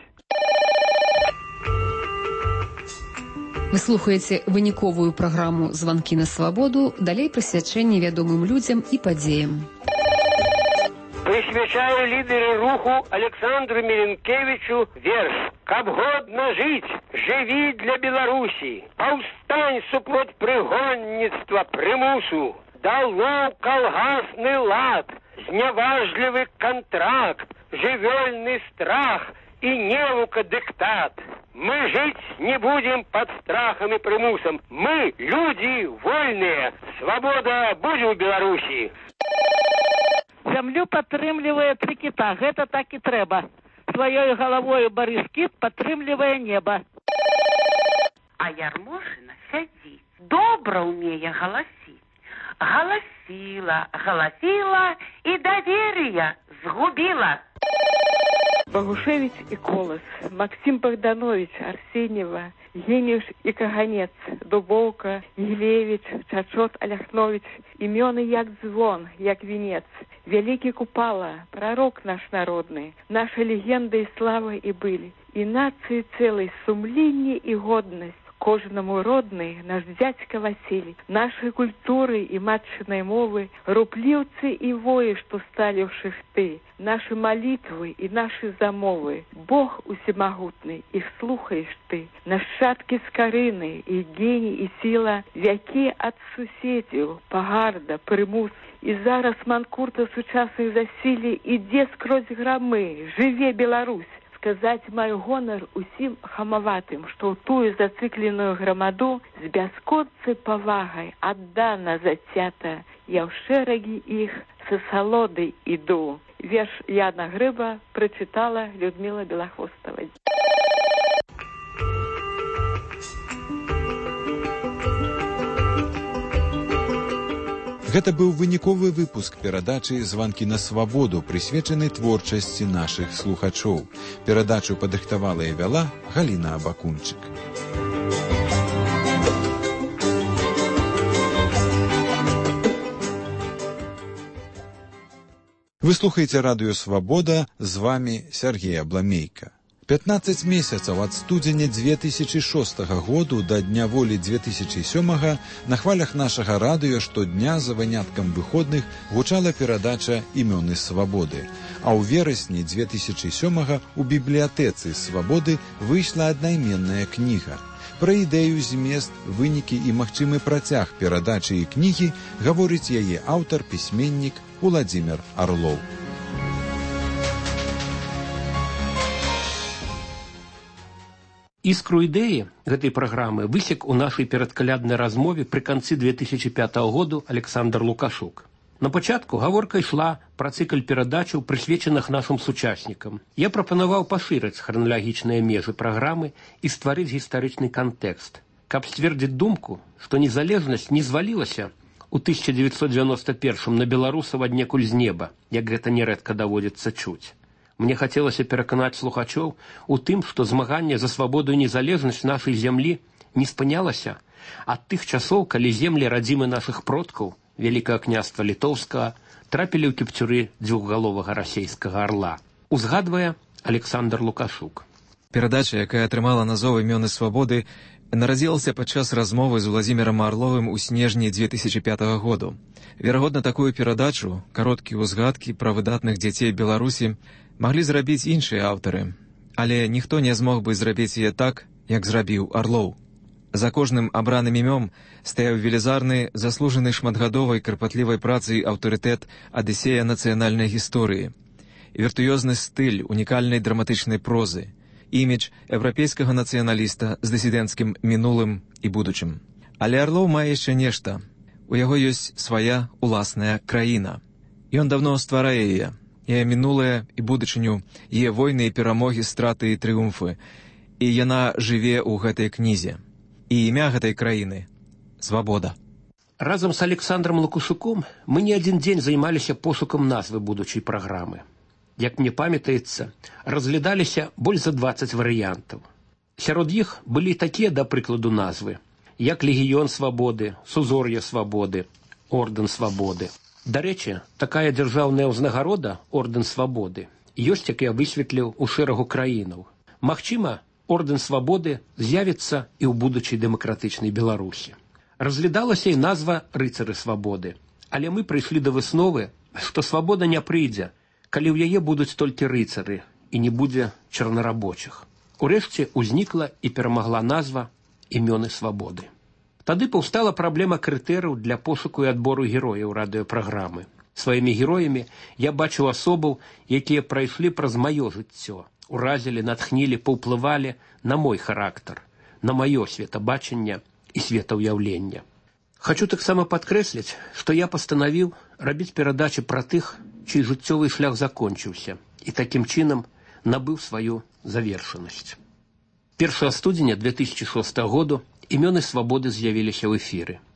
Вы слухаеце выніковую праграму «Званкі на свабоду», далей прысвячэнне вядомым людзям і падзеям.
Прысвячаю лідеры руху Александру Міленкевічу верш. Каб годна жыць, жыві для Беларусі. Паўстань супроць прыгонніцтва прымусу. Дало калгасны лад, зняважлівы кантракт, жывёльны страх и невука диктат. Мы жить не будем под страхом и примусом. Мы люди вольные. Свобода будзе ў Беларусі.
Зямлю падтрымлівае тры кіта. Гэта так і трэба. Сваёй галавою Барыс кіт падтрымлівае неба.
А Ярмошына сядзіць. Добра ўмее галасіць.
Галасіла, галасіла і давер'я згубіла.
Богушевич и Колос, Максим Богданович, Арсеньева, Гениуш и Каганец, Дубовка, Елевич, Чачот, Оляхнович, имена як звон, як венец, великий Купала, пророк наш народный, наша легенда и слава и были, и нации целой сумление и годность. Кожному родный наш дядька Василий, нашей культуры и матчиной мовы, рупливцы и вои, что стали в шихты, наши молитвы и наши замовы. Бог усемогутный, их слухаешь ты, нащадки скорины, и гений, и сила, вяки от суседів, Пагарда, Примус, и зараз манкурта сучасных засилий, иде скрозь громы, живе Беларусь. Сказать мой гонор усім хамоватым, что в тую зацикленную громаду с бяскотцей повагой отдана затята, я в шераги их со солодой иду. Верш Яна Грыба прочитала Людмила Белохвостова.
Гэта быў выніковы выпуск перадачы «Званкі на свабоду», прысвечаны творчасці нашых слухачоў. Перадачу падрыхтавала і вяла Галіна Абакунчык. Вы слухаеце радыё «Свабода», з вамі Сергей Абламейка. пятнаццаць месяцаў ад студзеня дзве тысячы шостага году да Дня волі дзве тысячы сёмага на хвалях нашага радыё штодня за выняткам выходных гучала перадача «Імёны свабоды». А ў верасні дзве тысячы сёмага у бібліятэцы «Свабоды» выйшла аднайменная кніга. Пра ідэю, змест, вынікі і магчымы працяг перадачы і кнігі гаворыць яе аўтар, пісьменнік Уладзімір Арлоў.
Іскру ідэі гэтай праграмы высек у нашай перадкаляднай размове пры канцы две тысячы пятага году Александр Лукашук. На пачатку гаворка ішла пра цыкль перадачаў, прысвечаных нашым сучаснікам. Я прапанаваў пашырыць храналагічныя межы праграмы і стварыць гістарычны кантэкст, каб сцвердзіць думку, што незалежнасць не звалілася у тысяча дзевяцьсот дзевяноста першым на беларусаў аднекуль з неба, як гэта нярэдка даводзіцца чуць. Мне хацелася пераканаць слухачоў у тым, што змаганне за свабоду і незалежнасць нашай зямлі не спынялася ад тых часоў, калі землі радзімы нашых продкаў, Вялікага княства Літоўскага, трапілі ў кіпцюры дзвюхгаловага расейскага арла. Узгадвае Александр Лукашук.
Перадача, якая атрымала назов «Імёны свабоды», нарадзілася падчас размовы з Уладзімірам Арловым у снежні дзве тысячы пятага году. Верагодна, такую перадачу, кароткія ўзгадкі пра выдатных дзяцей Беларусі, маглі зрабіць іншыя аўтары, але ніхто не змог бы зрабіць яе так, як зрабіў Арлоў. За кожным абраным імём стаяў велізарны, заслужаны шматгадовай карпатлівай працай аўтарытэт адысея нацыянальнай гісторыі, віртуёзны стыль унікальнай драматычнай прозы, імідж еўрапейскага нацыяналіста з дысідэнцкім мінулым і будучым. Але Арлоў мае яшчэ нешта. У яго ёсць свая уласная краіна. Ён даўно стварае яе. Яе мінулае і будучыню, яе войны і перамогі, страты і трыумфы. І яна жыве ў гэтай кнізе. І імя гэтай краіны – свабода.
Разам з Александром Лукашуком мы не адзін дзень займаліся пошукам назвы будучай праграмы. Як мне памятаецца, разглядаліся больш за дваццаць варыянтаў. Сярод іх былі такія, да прыкладу, назвы, як «Легіён свабоды», «Сузор'е свабоды», «Ордэн свабоды». Дарэчы, такая дзяржаўная ўзнагарода «Ордэн свабоды» ёсць, як я высветліў, у шэрагу краінаў. Магчыма, Ордэн свабоды з'явіцца і ў будучай дэмакратычнай Беларусі. Разглядалася і назва «Рыцары свабоды», але мы прыйшлі да высновы, што свабода не прыйдзе, калі ў яе будуць толькі рыцары і не будзе чорнарабочых. Урэшце ўзнікла і перамагла назва «Імёны свабоды». Тады паўстала праблема крытэрыяў для пошуку і адбору герояў радыёпраграмы. Сваімі героямі я бачыў асобаў, якія прайшлі праз маё жыццё, уразілі, натхнілі, паўплывалі на мой характар, на маё светабачанне і светаўяўленне. Хачу таксама падкрэсліць, што я пастанавіў рабіць перадачы пра тых, чый жыццёвы шлях закончыўся і такім чынам набыў сваю завершанасць. першага студзеня две тысячы шостага году «Імёны свабоды» з'явіліся ў эфіры.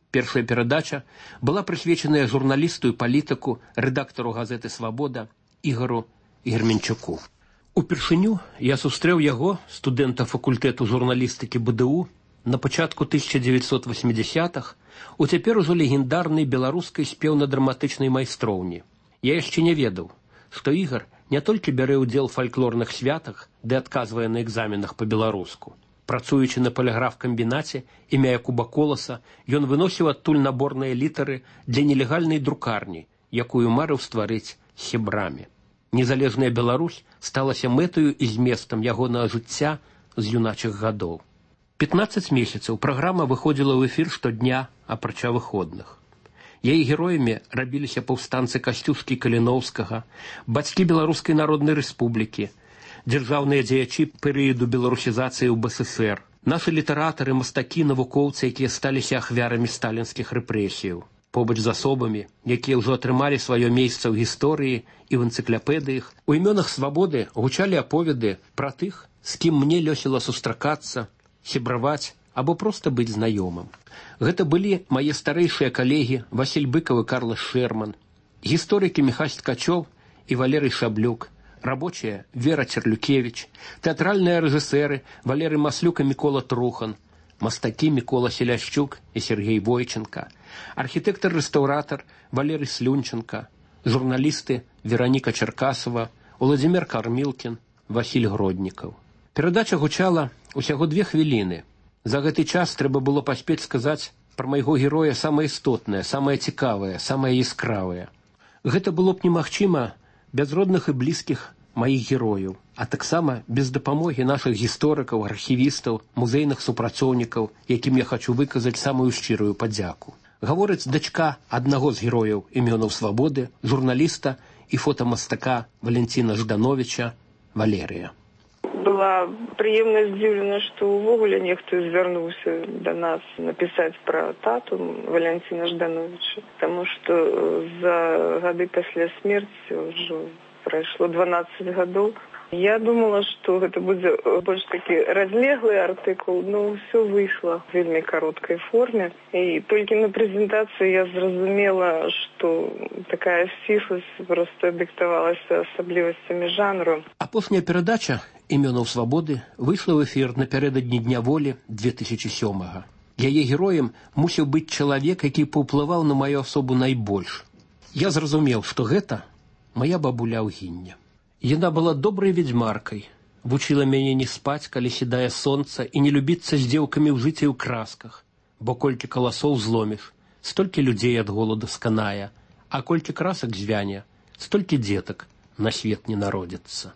Першая перадача была прысвечаная журналісту і палітыку, рэдактару газеты «Свабода» Ігару Герменчуку. Упершыню я сустрэў яго, студэнта факультэту журналістыкі бэ дэ у, на пачатку тысяча девятьсот восьмидесятых у цяпер ужо легендарнай беларускай спеўна-драматычнай майстроўні. Я яшчэ не ведаў, што Ігар не толькі бярэ ўдзел у фальклорных святах, ды адказвае на экзаменах па-беларуску. Працуючы на паліграф-камбінаце імя Якуба Коласа, ён выносіў адтуль наборныя літары для нелегальнай друкарні, якую марыў стварыць з сябрамі. Незалежная Беларусь сталася мэтаю і зместам ягонага жыцця з юначых гадоў. пятнадцаць месяцаў праграма выходзіла ў эфір штодня, апрача выходных. Яе героямі рабіліся паўстанцы Касцюшкі і Каліноўскага, бацькі Беларускай Народнай Рэспублікі, дзяржаўныя дзеячы перыяду беларусізацыі ў бэ эс эсэр, нашы літаратары, мастакі, навукоўцы, якія сталіся ахвярамі сталінскіх рэпрэсіяў. Побач з асобамі, якія ўжо атрымалі сваё месца ў гісторыі і в энцыклапедыях, у імёнах свабоды гучалі аповеды пра тых, з кім мне лёсіла сустракацца, сябраваць або проста быць знаёмым. Гэта былі мае старэйшыя калегі Васіль Быкаў і Карлас Шэрман, гісторыкі Міхась Ткачоў і Валерый Шаблюк, рабочыя Вера Церлюкевіч, тэатральныя рэжысэры Валерый Маслюк і Мікола Трухан, мастакі Мікола Селяшчук і Сергей Войченко, архітэктар-рэстаўратар Валерый Слюнченко, журналісты Вераніка Чаркасова, Уладзімир Кармілкін, Васіль Гроднікаў. Перадача гучала усяго две хвіліны. За гэты час трэба было паспець сказаць пра майго героя самае істотнае, самае цікавае, самае яскравае. Гэта было б немагчыма без родных і блізкіх маіх герояў, а таксама без дапамогі нашых гісторыкаў, архівістаў, музейных супрацоўнікаў, якім я хачу выказаць самую шчырую падзяку. Гаворыць дачка аднаго з герояў імёнаў свабоды, журналіста і фотамастака Валентина Ждановича Валерія.
Была прыемна здзіўлена, што ўвогуле нехто звярнуўся да нас напісаць пра тату Валентина Ждановича, таму што за гады пасля смерці ўжо прайшло дванаццаць гадоў. Я думала, што гэта будзе больш такі разлеглы артыкул, но ўсё выйшла в вельмі кароткай форме. І толькі на прэзентацыі я зразумела, што такая сцісласць проста дыктавалася асаблівасцямі жанру.
Апошняя перадача «Імёнаў свабоды» выйшла ў эфір напярэдадні Дня волі две тысячи сёмага. Яе героем мусіў быць чалавек, які паўплываў на маю асобу найбольш. Я зразумеў, што гэта мая бабуля Аўгіння. Яна была добрай ведзьмаркай, вучыла мяне не спаць, калі сідае сонца, і не любіцца з дзеўкамі ў жыце ў красках, бо колькі каласоў зломіш, столькі людзей ад голаду сканае, а колькі красак звяне, столькі дзетак на свет не народзіцца.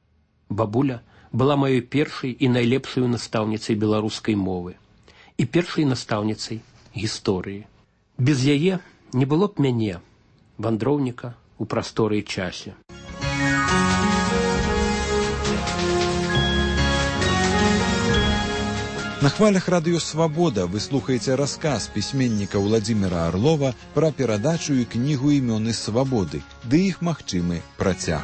Бабуля была маёй першай і найлепшай настаўніцай беларускай мовы і першай настаўніцай гісторыі. Без яе не было б мяне, вандроўніка у прасторы і часе.
На хвалях радыё «Свабода» вы слухаеце расказ пісьменніка Владзіміра Арлова пра перадачу і кнігу «Імёны свабоды», ды іх магчымы працяг.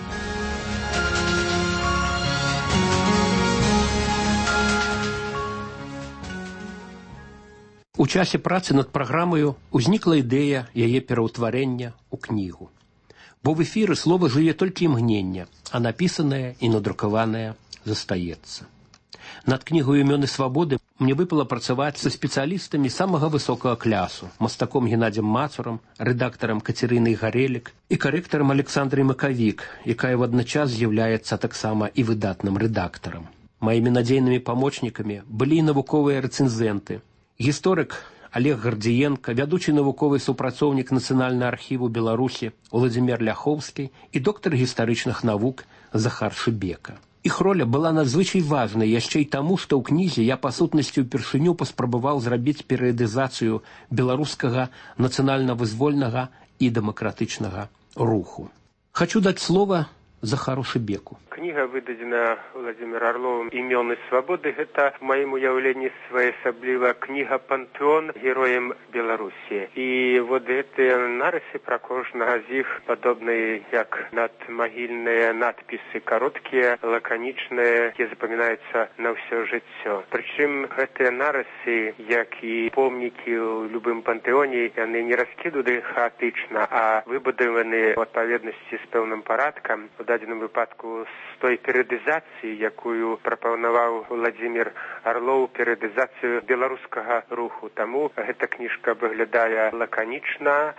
У часе працы над праграмаю узнікла ідэя яе пераўтварэння ў кнігу. Бо в эфіры слова жыве толькі імгнення, а напісанае і надрукаванае застаецца. Над кнігою «Імёны свабоды» мне выпала працаваць са спецыялістамі самага высокага клясу, мастаком Геннадзем Мацурам, рэдактарам Кацярынай Гарэлік і карэктарам Александрай Макавік, якая водночас з'яўляецца таксама і выдатным рэдактарам. Маімі надзейнымі памочнікамі былі і навуковыя рэцэнзенты. Гісторык Олег Гардзіенка, вядучы навуковы супрацоўнік Нацыянальнага архіву Беларусі Уладзімір Ляхоўскі і доктар гістарычных навук Захар Шыбека. Іх роля была надзвычай важнай яшчэ і таму, што ў кнізе я па сутнасці ўпершыню паспрабаваў зрабіць перыядызацыю беларускага нацыянальна-вызвольнага і дэмакратычнага руху. Хачу даць слова Захару Шыбеку.
Кніга выдадзена Владимиром Орловым «Імёны свабоды». Гэта в маім уяўленні своеасабліва кніга пантэон героям Беларусі. І вот гэтыя нарысы пра кожнага з іх падобныя як надмагільныя надпісы, кароткія, лаканічныя, якія запамінаюцца на ўсё жыццё. Прычым гэтыя нарысы, як і помнікі ў любым пантэоне, яны не раскіданы хаатычна, а выбудаваны ў адпаведнасці з пэўным парадкам. У дадзеным выпадку з той перыядызацыі, якую прапанаваў Владимир Орлов, перыядызацыю беларускага руху. Таму гэта кніжка выглядае лаканічна,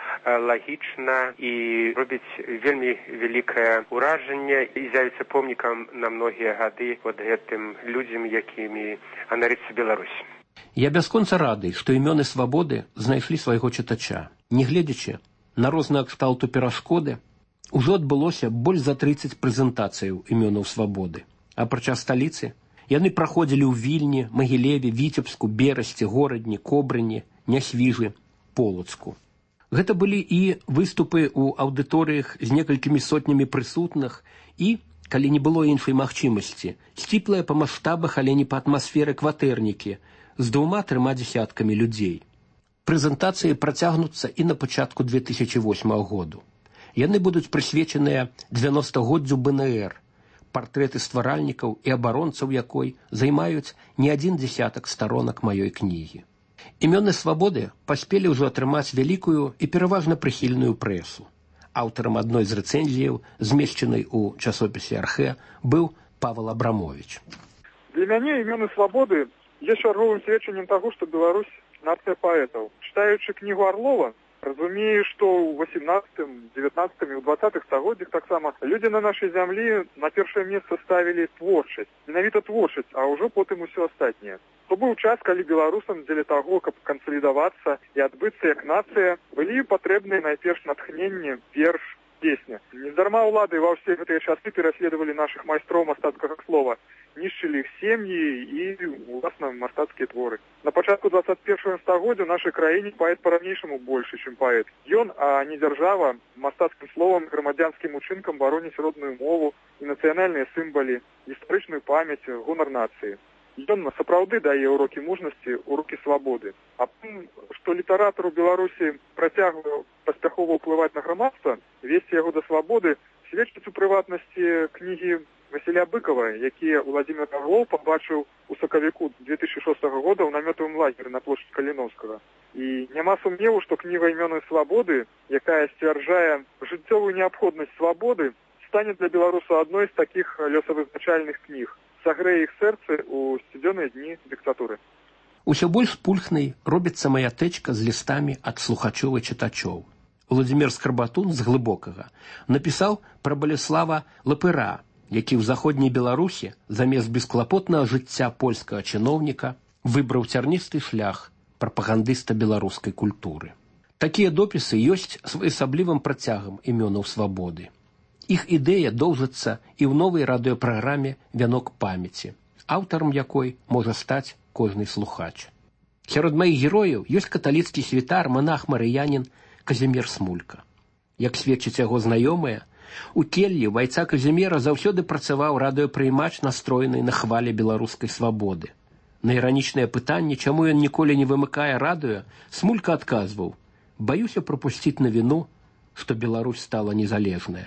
лагічна і робіць вельмі вялікае ўражанне і з'явіцца помнікам на многія гады вот гэтым людзям, якімі ганарыцца Беларусь.
Я бясконца рады, што імёны свабоды знайшлі свайго чытача. Не гледзячы на розныя кшталту перашкоды, ужо адбылося больш за трыццаць прэзентацыяў імёнаў свабоды. Апрача сталіцы, яны праходзілі ў Вільні, Магілеве, Віцебску, Берасці, Горадні, Кобрыні, Нясвіжы, Полацку. Гэта былі і выступы ў аўдыторыях з некалькімі сотнямі прысутных і, калі не было іншай магчымасці, сціплыя па маштабах, але не па атмасферы кватэрнікі з двума-трыма дзесяткамі людзей. Прэзентацыі працягнуцца і на пачатку две тысячы восьмага году. Яны будуць прысвечаныя дзевяностагоддзю бэ эн эр, партрэты стваральнікаў і абаронцаў якой займаюць не адзін дзесятак старонак маёй кнігі. Імёны свабоды паспелі ўжо атрымаць вялікую і пераважна прыхільную прэсу. Аўтарам адной з рэцэнзіяў, змешчанай у часопісе «Архэ», быў Павел Абрамович.
Для мяне імёны свабоды є чарговым сведчаннем таго, што Беларусь нацыя паэтаў. Чытаючы кнігу Орлова, разумею, што ў восемнадцатым, дзевятнаццатым і ў дваццатых стагоддзях таксама людзі на нашай зямлі на першае месца ставілі творчасць. Менавіта творчасць, а ўжо потым усё астатняе. То быў час, калі беларусам дзеля таго, каб кансалідавацца і адбыцца як нацыя, былі патрэбныя найперш натхненне, верш, песня. Нездарма ўлады ва ўсе гэтыя часы пераследавалі нашых майстроў мастацкага слова, нішчылі іх сем'і і, уласна, мастацкія творы. На пачатку двадцать першага стагоддзя ў нашай краіне паэт па-ранейшаму большы, чым паэт. Ён, а не дзяржава, мастацкім словам, грамадзянскім учынкам бароніць родную мову і нацыянальныя сімвалы, гістарычную памяць, гонар нацыі. Ён сапраўды дае ўрокі мужнасці, урокі свабоды. А тым, што літаратар у Беларусі працягвае паспяхова ўплываць на грамадства, весці яго да свабоды, сведчыць у прыватнасці кнігі Васіля Быкова, які Владимир Орлов пабачыў у сакавіку две тысячи шостага года ў намётавым лагеры на плошчы Каліноўскага. І няма сумневу, што кніга «Імёны свабоды», якая сцвярджае жыццёвую неабходнасць свабоды, стане для беларуса адной з такіх лёсавызначальных кніг. Сагрэе іх сэрцы ў сцюдзёныя дні дыктатуры.
Усё больш пульхнай робіцца мая тэчка з лістамі ад слухачоў і чытачоў. Владимир Скарбатун з Глыбокага напісаў пра Балеслава Лапыра, які ў заходняй Беларусі замест бесклапотнага жыцця польскага чыноўніка выбраў цярністы шлях прапагандыста беларускай культуры. Такія допісы ёсць своеасаблівым працягам імёнаў свабоды. Іх ідэя доўжыцца і ў новай радыёпраграме «Вянок памяці», аўтарам якой можа стаць кожны слухач. Сярод маіх герояў ёсць каталіцкі святар, манах-марыянін Казімір Смулька. Як сведчаць яго знаёмыя, у келлі вайца Казіміра заўсёды працаваў радыёпрыймач, настроены на хвале беларускай свабоды. На іранічнае пытанне, чаму ён ніколі не вымыкае радыё, Смулька адказваў: «Баюся прапусціць навіну, што Беларусь стала незалежная».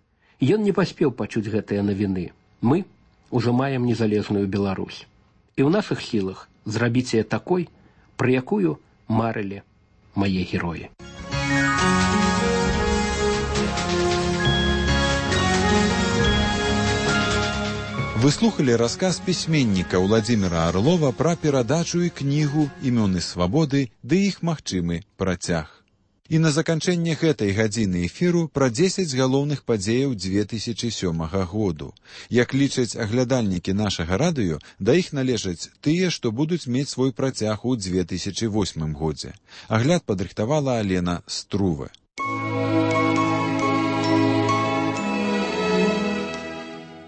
Ён не паспеў пачуць гэтыя навіны. Мы ўжо маем незалежную Беларусь. І ў нашых сілах зрабіць яе такой, пра якую марылі мае героі.
Вы слухали расказ пісьменніка Владимира Орлова пра перадачу і кнігу «Імёны свабоды» ды іх магчымы працяг. І на заканчэнне гэтай гадзіны эфіру пра дзесяць галоўных падзеяў две тысячи сёмага году. Як лічаць аглядальнікі нашага радыё, да іх належаць тыя, што будуць мець свой працяг у две тысячи восьмым годзе. Агляд падрыхтавала Алена Струве.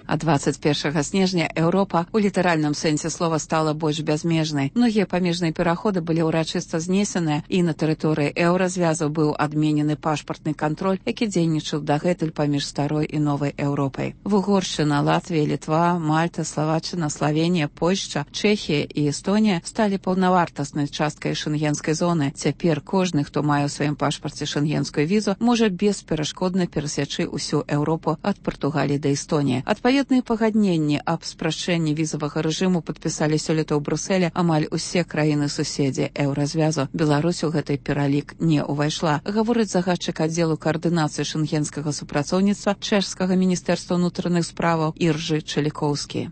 А двадцать першага снежня Еўропа у літаральным сэнсе слова стала больш бязмежнай. Многія памежныя пераходы былі ўрачыста знесеныя, і на тэрыторыі еўразвязу быў адменены пашпартны кантроль, які дзейнічаў дагэтуль паміж старой і новай Еўропай. Угоршчына, Латвія, Літва, Мальта, Славаччына, Славенія, Польшча, Чэхія і Эстонія сталі паўнавартаснай часткай шэнгенскай зоны. Цяпер кожны, хто мае ў сваім пашпарце шэнгенскую візу, можа бесперашкодна перасячы ўсю Еўропу ад Партугаліі да Эстоніі. Адпаведныя пагадненні аб спрашчэнні візавага рэжыму падпісалі сёлета ў Брусэле амаль усе краіны-суседзі еўразвязу. Беларусь у гэты пералік не ўвайшла, гаворыць загадчык аддзелу каардынацыі шэнгенскага супрацоўніцтва чэшскага міністэрства ўнутраных справаў Іржы Чалікоўскі.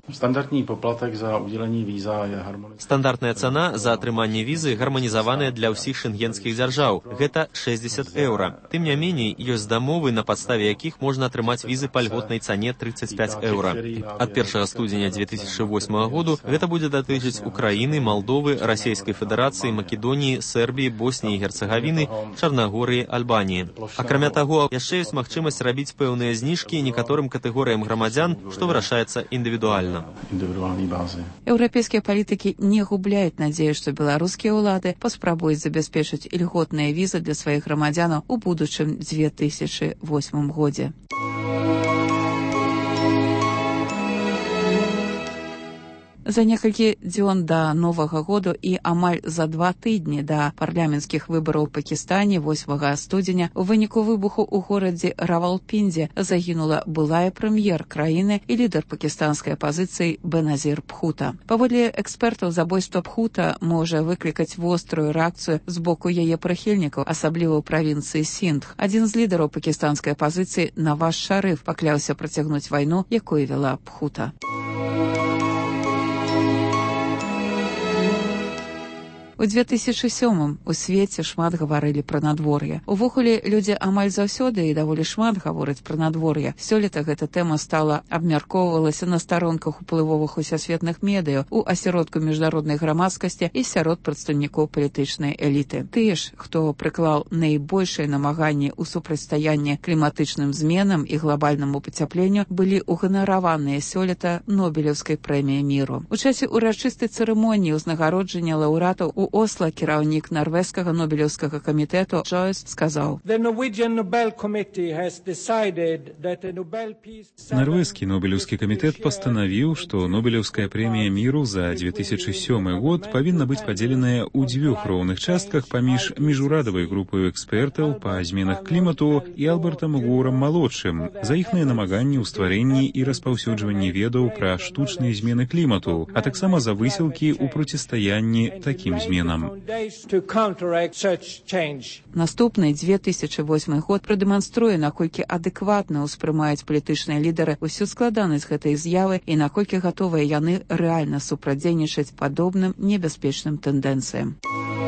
Стандартная цана за атрыманне візы гарманізаваная для ўсіх шэнгенскіх дзяржаў. Гэта шэсцьдзесят еўра. Тым не меней, ёсць дамовы, на падставе якіх можна атрымаць візы па льготнай цане тридцать пять еўра. Ад першага студзеня две тысячи восьмага году гэта будзе датычыць Украіны, Малдовы, Расійскай Федэрацыі, Македоніі, Сербіі, Босніі і Герцагавіны, Чарнагорыі, Альбаніі. Акрамя таго, яшчэ ёсць магчымасць рабіць пэўныя зніжкі некаторым катэгорыям грамадзян, што вырашаецца індывідуальна.
Еўрапейскія палітыкі не губляюць надзею, што беларускія ўлады паспрабуюць забяспечыць ільготныя візы для сваіх грамадзянаў у будучым две тысячи восьмым годзе. За некалькі дзён да Новага году і амаль за два тыдні да парламенцкіх выбараў у Пакістане восьмага студзеня у выніку выбуху ў горадзе Равалпіндзе загінула былая прэм'ер краіны і лідар пакістанскай апазіцыі Беназір Бхута. Паводле экспертаў, забойства Бхута можа выклікаць вострую рэакцыю з боку яе прыхільнікаў, асабліва ў правінцыі Синдх. Адзін з лідараў пакістанскай апазіцыі Наваз Шарыф пакляўся працягнуць вайну, якую вяла Бхута. У две тысячи сёмым у свеце шмат гаварылі пра надвор'е. Увогуле, людзі амаль заўсёды і даволі шмат гавораць пра надвор'е. Сёлета гэта тэма стала абмяркоўвалася на старонках уплывовых усесветных медыяў, у асяродку міжнароднай грамадскасці і сярод прадстаўнікоў палітычнай эліты. Тыя ж, хто прыклаў найбольшыя намаганні ў супрацьстаянні кліматычным зменам і глобальнаму пацяпленню, былі ўганараваныя сёлета Нобелеўскай прэміяй міру. У часе ўрачыстай цырымоніі ўзнагароджання лаўрэатаў у Осло кіраўнік нарвежскага Нобелеўскага камітэту Джойс сказаў:
Норвежский Нобелевский комитет постановил, что Нобелевская премия миру за две тысячи сёмы год повинна быть поделенная у двух роўных частках паміж міжурадавай групай экспертаў па зменах клімату і Альбертам Горам малодшым за іхныя намаганні ў стварэнні і распаўсюджванні ведаў пра штучныя змены клімату, а таксама за высілкі ў процістаянні такім зменам.
Наступны две тысячи восьмы год прадэманструе, наколькі адэкватна ўспрымаюць палітычныя лідары ўсю складанасць гэтай з'явы і наколькі гатовыя яны рэальна супрацьдзейнічаць падобным небяспечным тэндэнцыям.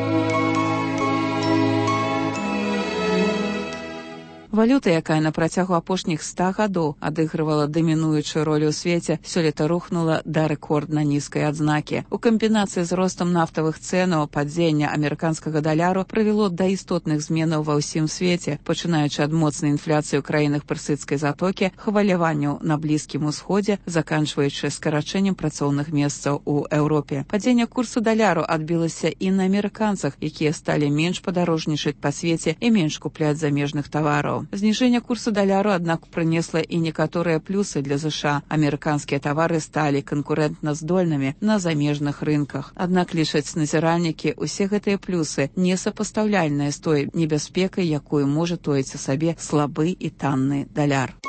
Валюта, якая на працягу апошніх ста гадоў адыгрывала дамінуючую ролю ў свеце, сёлета рухнула да рэкордна нізкай адзнакі. У камбінацыі з ростам нафтавых цэнаў падзення амерыканскага даляру прывяло да істотных зменаў ва ўсім свеце, пачынаючы ад моцнай інфляцыі ў краінах персідскай затокі, хваляванняў на Блізкім усходзе, заканчваючы скарачэннем працоўных месцаў у Еўропе. Падзенне курсу даляру адбілася і на амерыканцах, якія сталі менш падарожнічаць па свеце і менш купляць замежных тавараў. Зніжэнне курсу даляру, аднак, прынесла і некаторыя плюсы для ЗША. Амерыканскія тавары сталі канкурэнтна здольнымі на замежных рынках. Аднак, лічаць назіральнікі, усе гэтыя плюсы несапастаўляльныя з той небяспекай, якую можа тоіць у сабе слабы і танны даляр.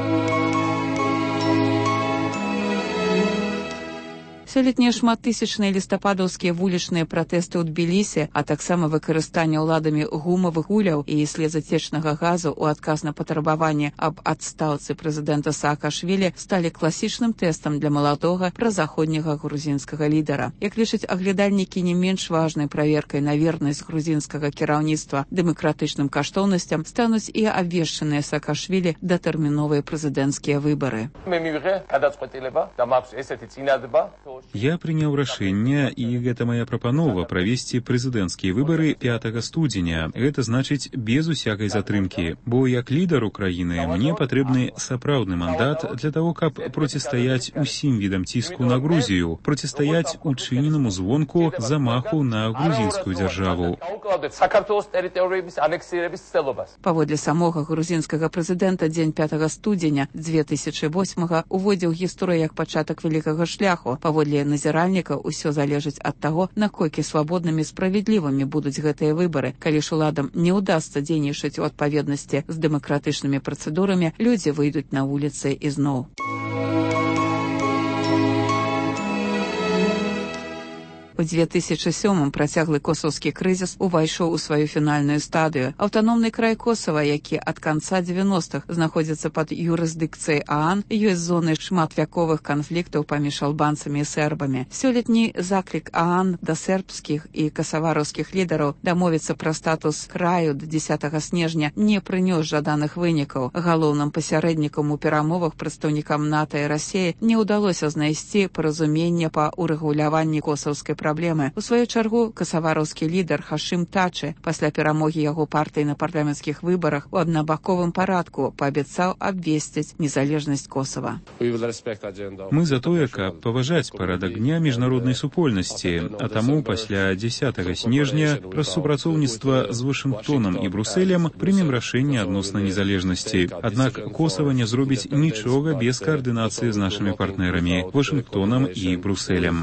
Сёлетнія шматтысячныя лістападаўскія вулічныя пратэсты ў Тбілісі, а таксама выкарыстанне ўладамі гумавых гуляў і слезацечнага газу ў адказ на патрабаванне аб адстаўцы прэзідэнта Саакашвілі сталі класічным тэстам для маладога празаходняга грузінскага лідара. Як лічаць аглядальнікі, не менш важнай праверкай на вернасць грузінскага кіраўніцтва дэмакратычным каштоўнасцям стануць і абвешчаныя Саакашвілі датэрміновыя прэзідэнцкія выбары.
Я прыняў рашэнне, і гэта моя прапанова правесці прэзідэнцкія выбары пятага студзеня. Гэта значыць без усякай затрымкі, бо як лідар Украіны мне патрэбны сапраўдны мандат для того, каб процістаяць усім відам ціску на Грузію, процістаяць учыненаму звонку замаху на грузінскую дзяржаву.
Паводле самога грузінскага прэзідэнта дзень пятага студзеня дзве тысячы восьмага уводзіў гісторыю як пачатак вялікага шляху. Паводле назіральніка ўсё залежыць ад таго, наколькі свабоднымі справядлівымі будуць гэтыя выбары. Калі ж уладам не ўдасца дзейнічаць у адпаведнасці з дэмакратычнымі працэдурамі, людзі выйдуць на вуліцы ізноў. У дзве тысячы сёмым працяглы косаўскі крызіс увайшоў у сваю фінальную стадыю. Аўтаномны край Косава, які ад канца дзевяностых знаходзіцца пад юрысдыкцыяй ААН, ёсць зоны шматвяковых канфліктаў паміж албанцамі і сербамі. Сёлетні заклік ААН да сербскіх і касавараўскіх лідараў дамовіцца пра статус краю да дзесятага снежня не прынёс жаданых вынікаў. Галоўным пасярэднікам у перамовах прадстаўнікам НАТО і Расіі не ўдалося знайсці паразумення па урэгуляванні косаўскай праблемы. Праблемы. У сваю чаргу касавараўскі лідар Хашым Тачы пасля перамогі яго партыі на парламенцкіх выбарах у аднабаковым парадку паабяцаў абвесціць незалежнасць Косава.
Мы за тое, каб паважаць парадак дня міжнароднай супольнасці, а таму пасля дзесятага снежня праз супрацоўніцтва з Вашынгтонам і Брусэлем прымем рашэнне адносна незалежнасці. Аднак Косава не зробіць нічога без каардынацыі з нашымі партнерамі Вашынгтонам і Брусэлем.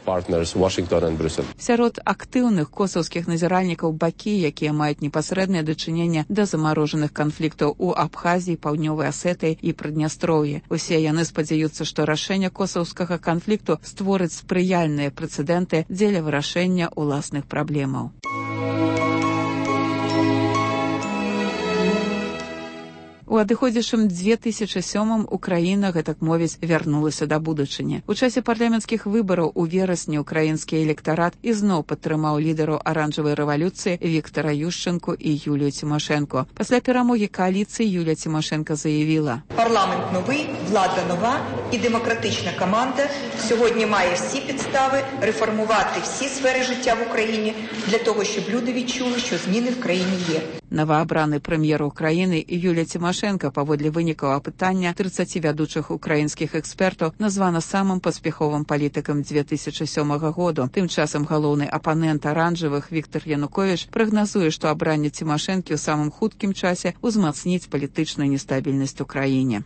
Сярод актыўных косаўскіх назіральнікаў бакі, якія маюць непасрэднае дачыненне да замарожаных канфліктаў у Абхазіі, Паўднёвай Асетыі і Прыднястроўі. Усе яны спадзяюцца, што рашэнне косаўскага канфлікту створыць спрыяльныя прэцэдэнты дзеля вырашэння ўласных праблемаў. У адыходзячым дзве тысячы сёмым Украіна, гэтак мовіць, вярнулася да будучыні. У часе парламенцкіх выбараў у верасні украінскі электарат ізноў падтрымаў лідараў аранжавай рэвалюцыі Віктара Ющэнку і Юлію Цімашэнко. Пасля перамогі кааліцыі Юлія Цімашэнка заявіла:
«Парламент новий, влада нова і демократична команда сьогодні має всі підстави реформувати всі сфери життя в Україні для того, щоб люди відчули, що зміни в країні є».
Новоабраны прэм'ер Украіны Юлія Цімашэнка паводле вынікаў апытання трыццаці вядучых украінскіх экспертаў названа самым паспяховым палітыкам дзве тысячы сёмага году. Тым часам галоўны апанент аранжавых Віктар Януковіч прагназуе, што абранне Цімашэнкі ў самым хуткім часе ўзмацніць палітычную нестабільнасць у краіне.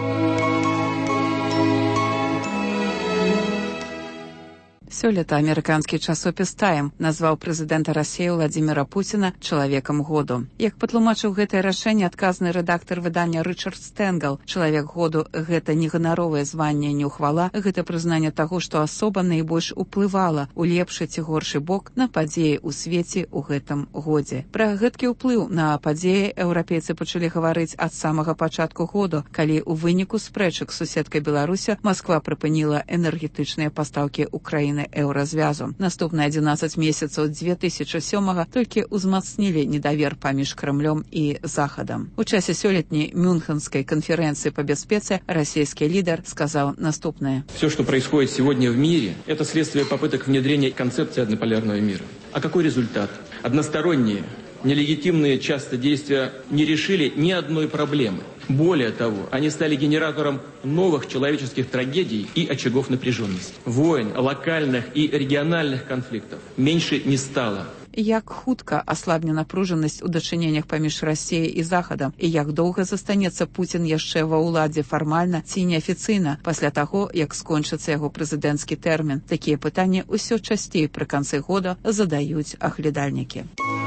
Сёлета амерыканскі часопіс «Тайм» назваў прэзідэнта Расіі Владзіміра Пуціна чалавекам году. Як патлумачыў гэтае рашэнне адказны рэдактар выдання Рычард Стэнгал, чалавек году — гэта не ганаровае званне, не ўхвала, гэта прызнанне таго, што асоба найбольш уплывала у лепшы ці горшы бок на падзеі ў свеце ў гэтым годзе. Пра гэткі ўплыў на падзеі еўрапейцы пачалі гаварыць ад самага пачатку году, калі ў выніку спрэчак з суседкай Беларусю Масква прыпыніла энергетычныя пастаўкі ўкраіны еўразвязу. Наступныя адзінаццаць месяцаў дзве тысячы сёмага толькі ўзмацнілі недавер паміж Крэмлём і Захадам. У часе сёлетняй Мюнхенскай конференции по бяспецы российский лидер сказал наступное.
Все, что происходит сегодня в мире, это следствие попыток внедрения концепции однополярного мира. А какой результат? Односторонние, нелегитимные часто действия не решили ни одной проблемы. Более того, они стали генератором новых человеческих трагедий и очагов напряженности. Войн, локальных и региональных конфликтов меньше не стало.
Як хутка аслабне напружанасць у дачыненнях паміж Расіяй і Захадам і як доўга застанецца Пуцін яшчэ ва ўладзе фармальна ці неафіцыйна пасля таго, як скончыцца яго прэзідэнцкі тэрмін. Такія пытанні ўсё часцей пры канцы года задаюць аглядальнікі.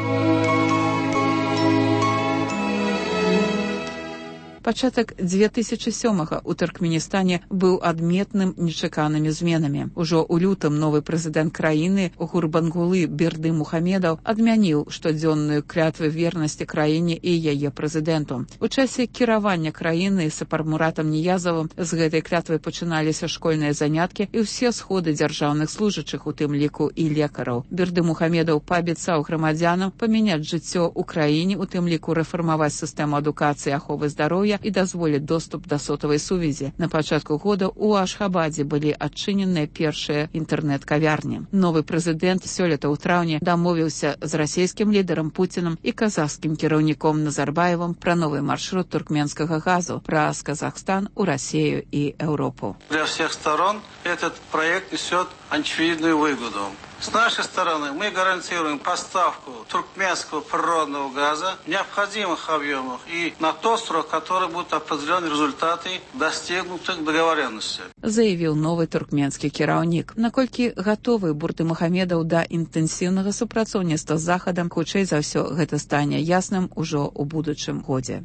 Пачатак дзве тысячы сёмага ў Туркменістане быў адметным нечаканымі зменамі. Ужо ў лютым новы прэзідэнт краіны Гурбангулы Бердымухамедаў адмяніў штодзённую клятву вернасці краіне і яе прэзідэнту. У часе кіравання краіны Сапармуратам Ніязавым з гэтай клятвы пачыналіся школьныя заняткі і ўсе сходы дзяржаўных служачых, у тым ліку і лекараў. Бердымухамедаў паабяцаў грамадзянам памяняць жыццё ў краіне, у тым ліку рэфармаваць сістэму адукацыі і аховы здароўя, здароўя і дазволіць доступ да сотавай сувязі. На пачатку года ў Ашхабадзе былі адчыненыя першыя інтэрнэт-кавярні. Новы прэзідэнт сёлета ў траўні дамовіўся з расійскім лідарам Пуцінам і казахскім кіраўніком Назарбаевым пра новы маршрут туркменскага газу праз Казахстан у Россию и Европу.
Для всех сторон этот проект несет очевидную выгоду. С нашей стороны мы гарантируем поставку туркменского природного газа в необходимых объемах и на тот срок, который будут определены результаты достигнутых договоренностей.
Заявил новый туркменский кіраўнік. Наколькі готовы Бурдымухамедаў да інтэнсіўнага супрацоўніцтва з Захадам, хутчэй за ўсё гэта стане ясным ужо ў будучым годзе.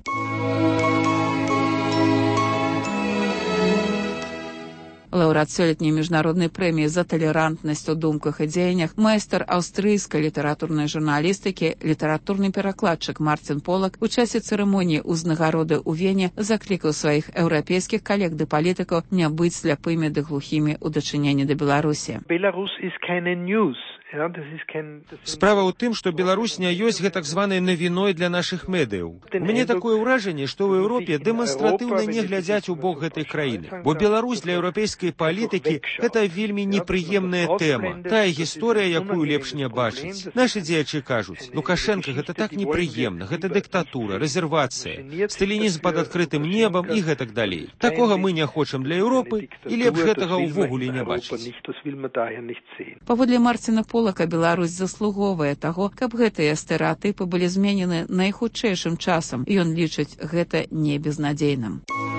Лаўрэат сёлетняй міжнароднай прэміі за талерантнасць у думках і дзеяннях, майстар аўстрыйскай літаратурнай журналістыкі, літаратурны перакладчык Марцін Полак у часе цырымоніі ўзнагароды ў Вене заклікаў сваіх еўрапейскіх калег ды палітыкаў не быць сляпымі ды глухімі ў дачыненні да Беларусі.
Справа ў тым, што Беларусь не ёсць гэтак званай навіной для нашых медыяў. У мяне такое ўражанне, што ў Еўропе дэманстратыўна не глядзяць у бок гэтай краіны. Бо Беларусь для еўрапейскай палітыкі – гэта вельмі непрыемная тэма. Тая гісторыя, якую лепш не бачыць. Нашы дзеячы кажуць, Лукашенка гэта так непрыемна, гэта дыктатура, рэзервацыя, сталінізм пад адкрытым небам і гэтак далей. Такога мы не хочам для Еўропы і лепш гэтага ўвогуле не бачыць.
Паводле Марціна Полака, Беларусь заслуговае таго, каб гэтыя стэрэатыпы былі зменены найхутчэйшым часам, і ён лічыць гэта не безнадзейным.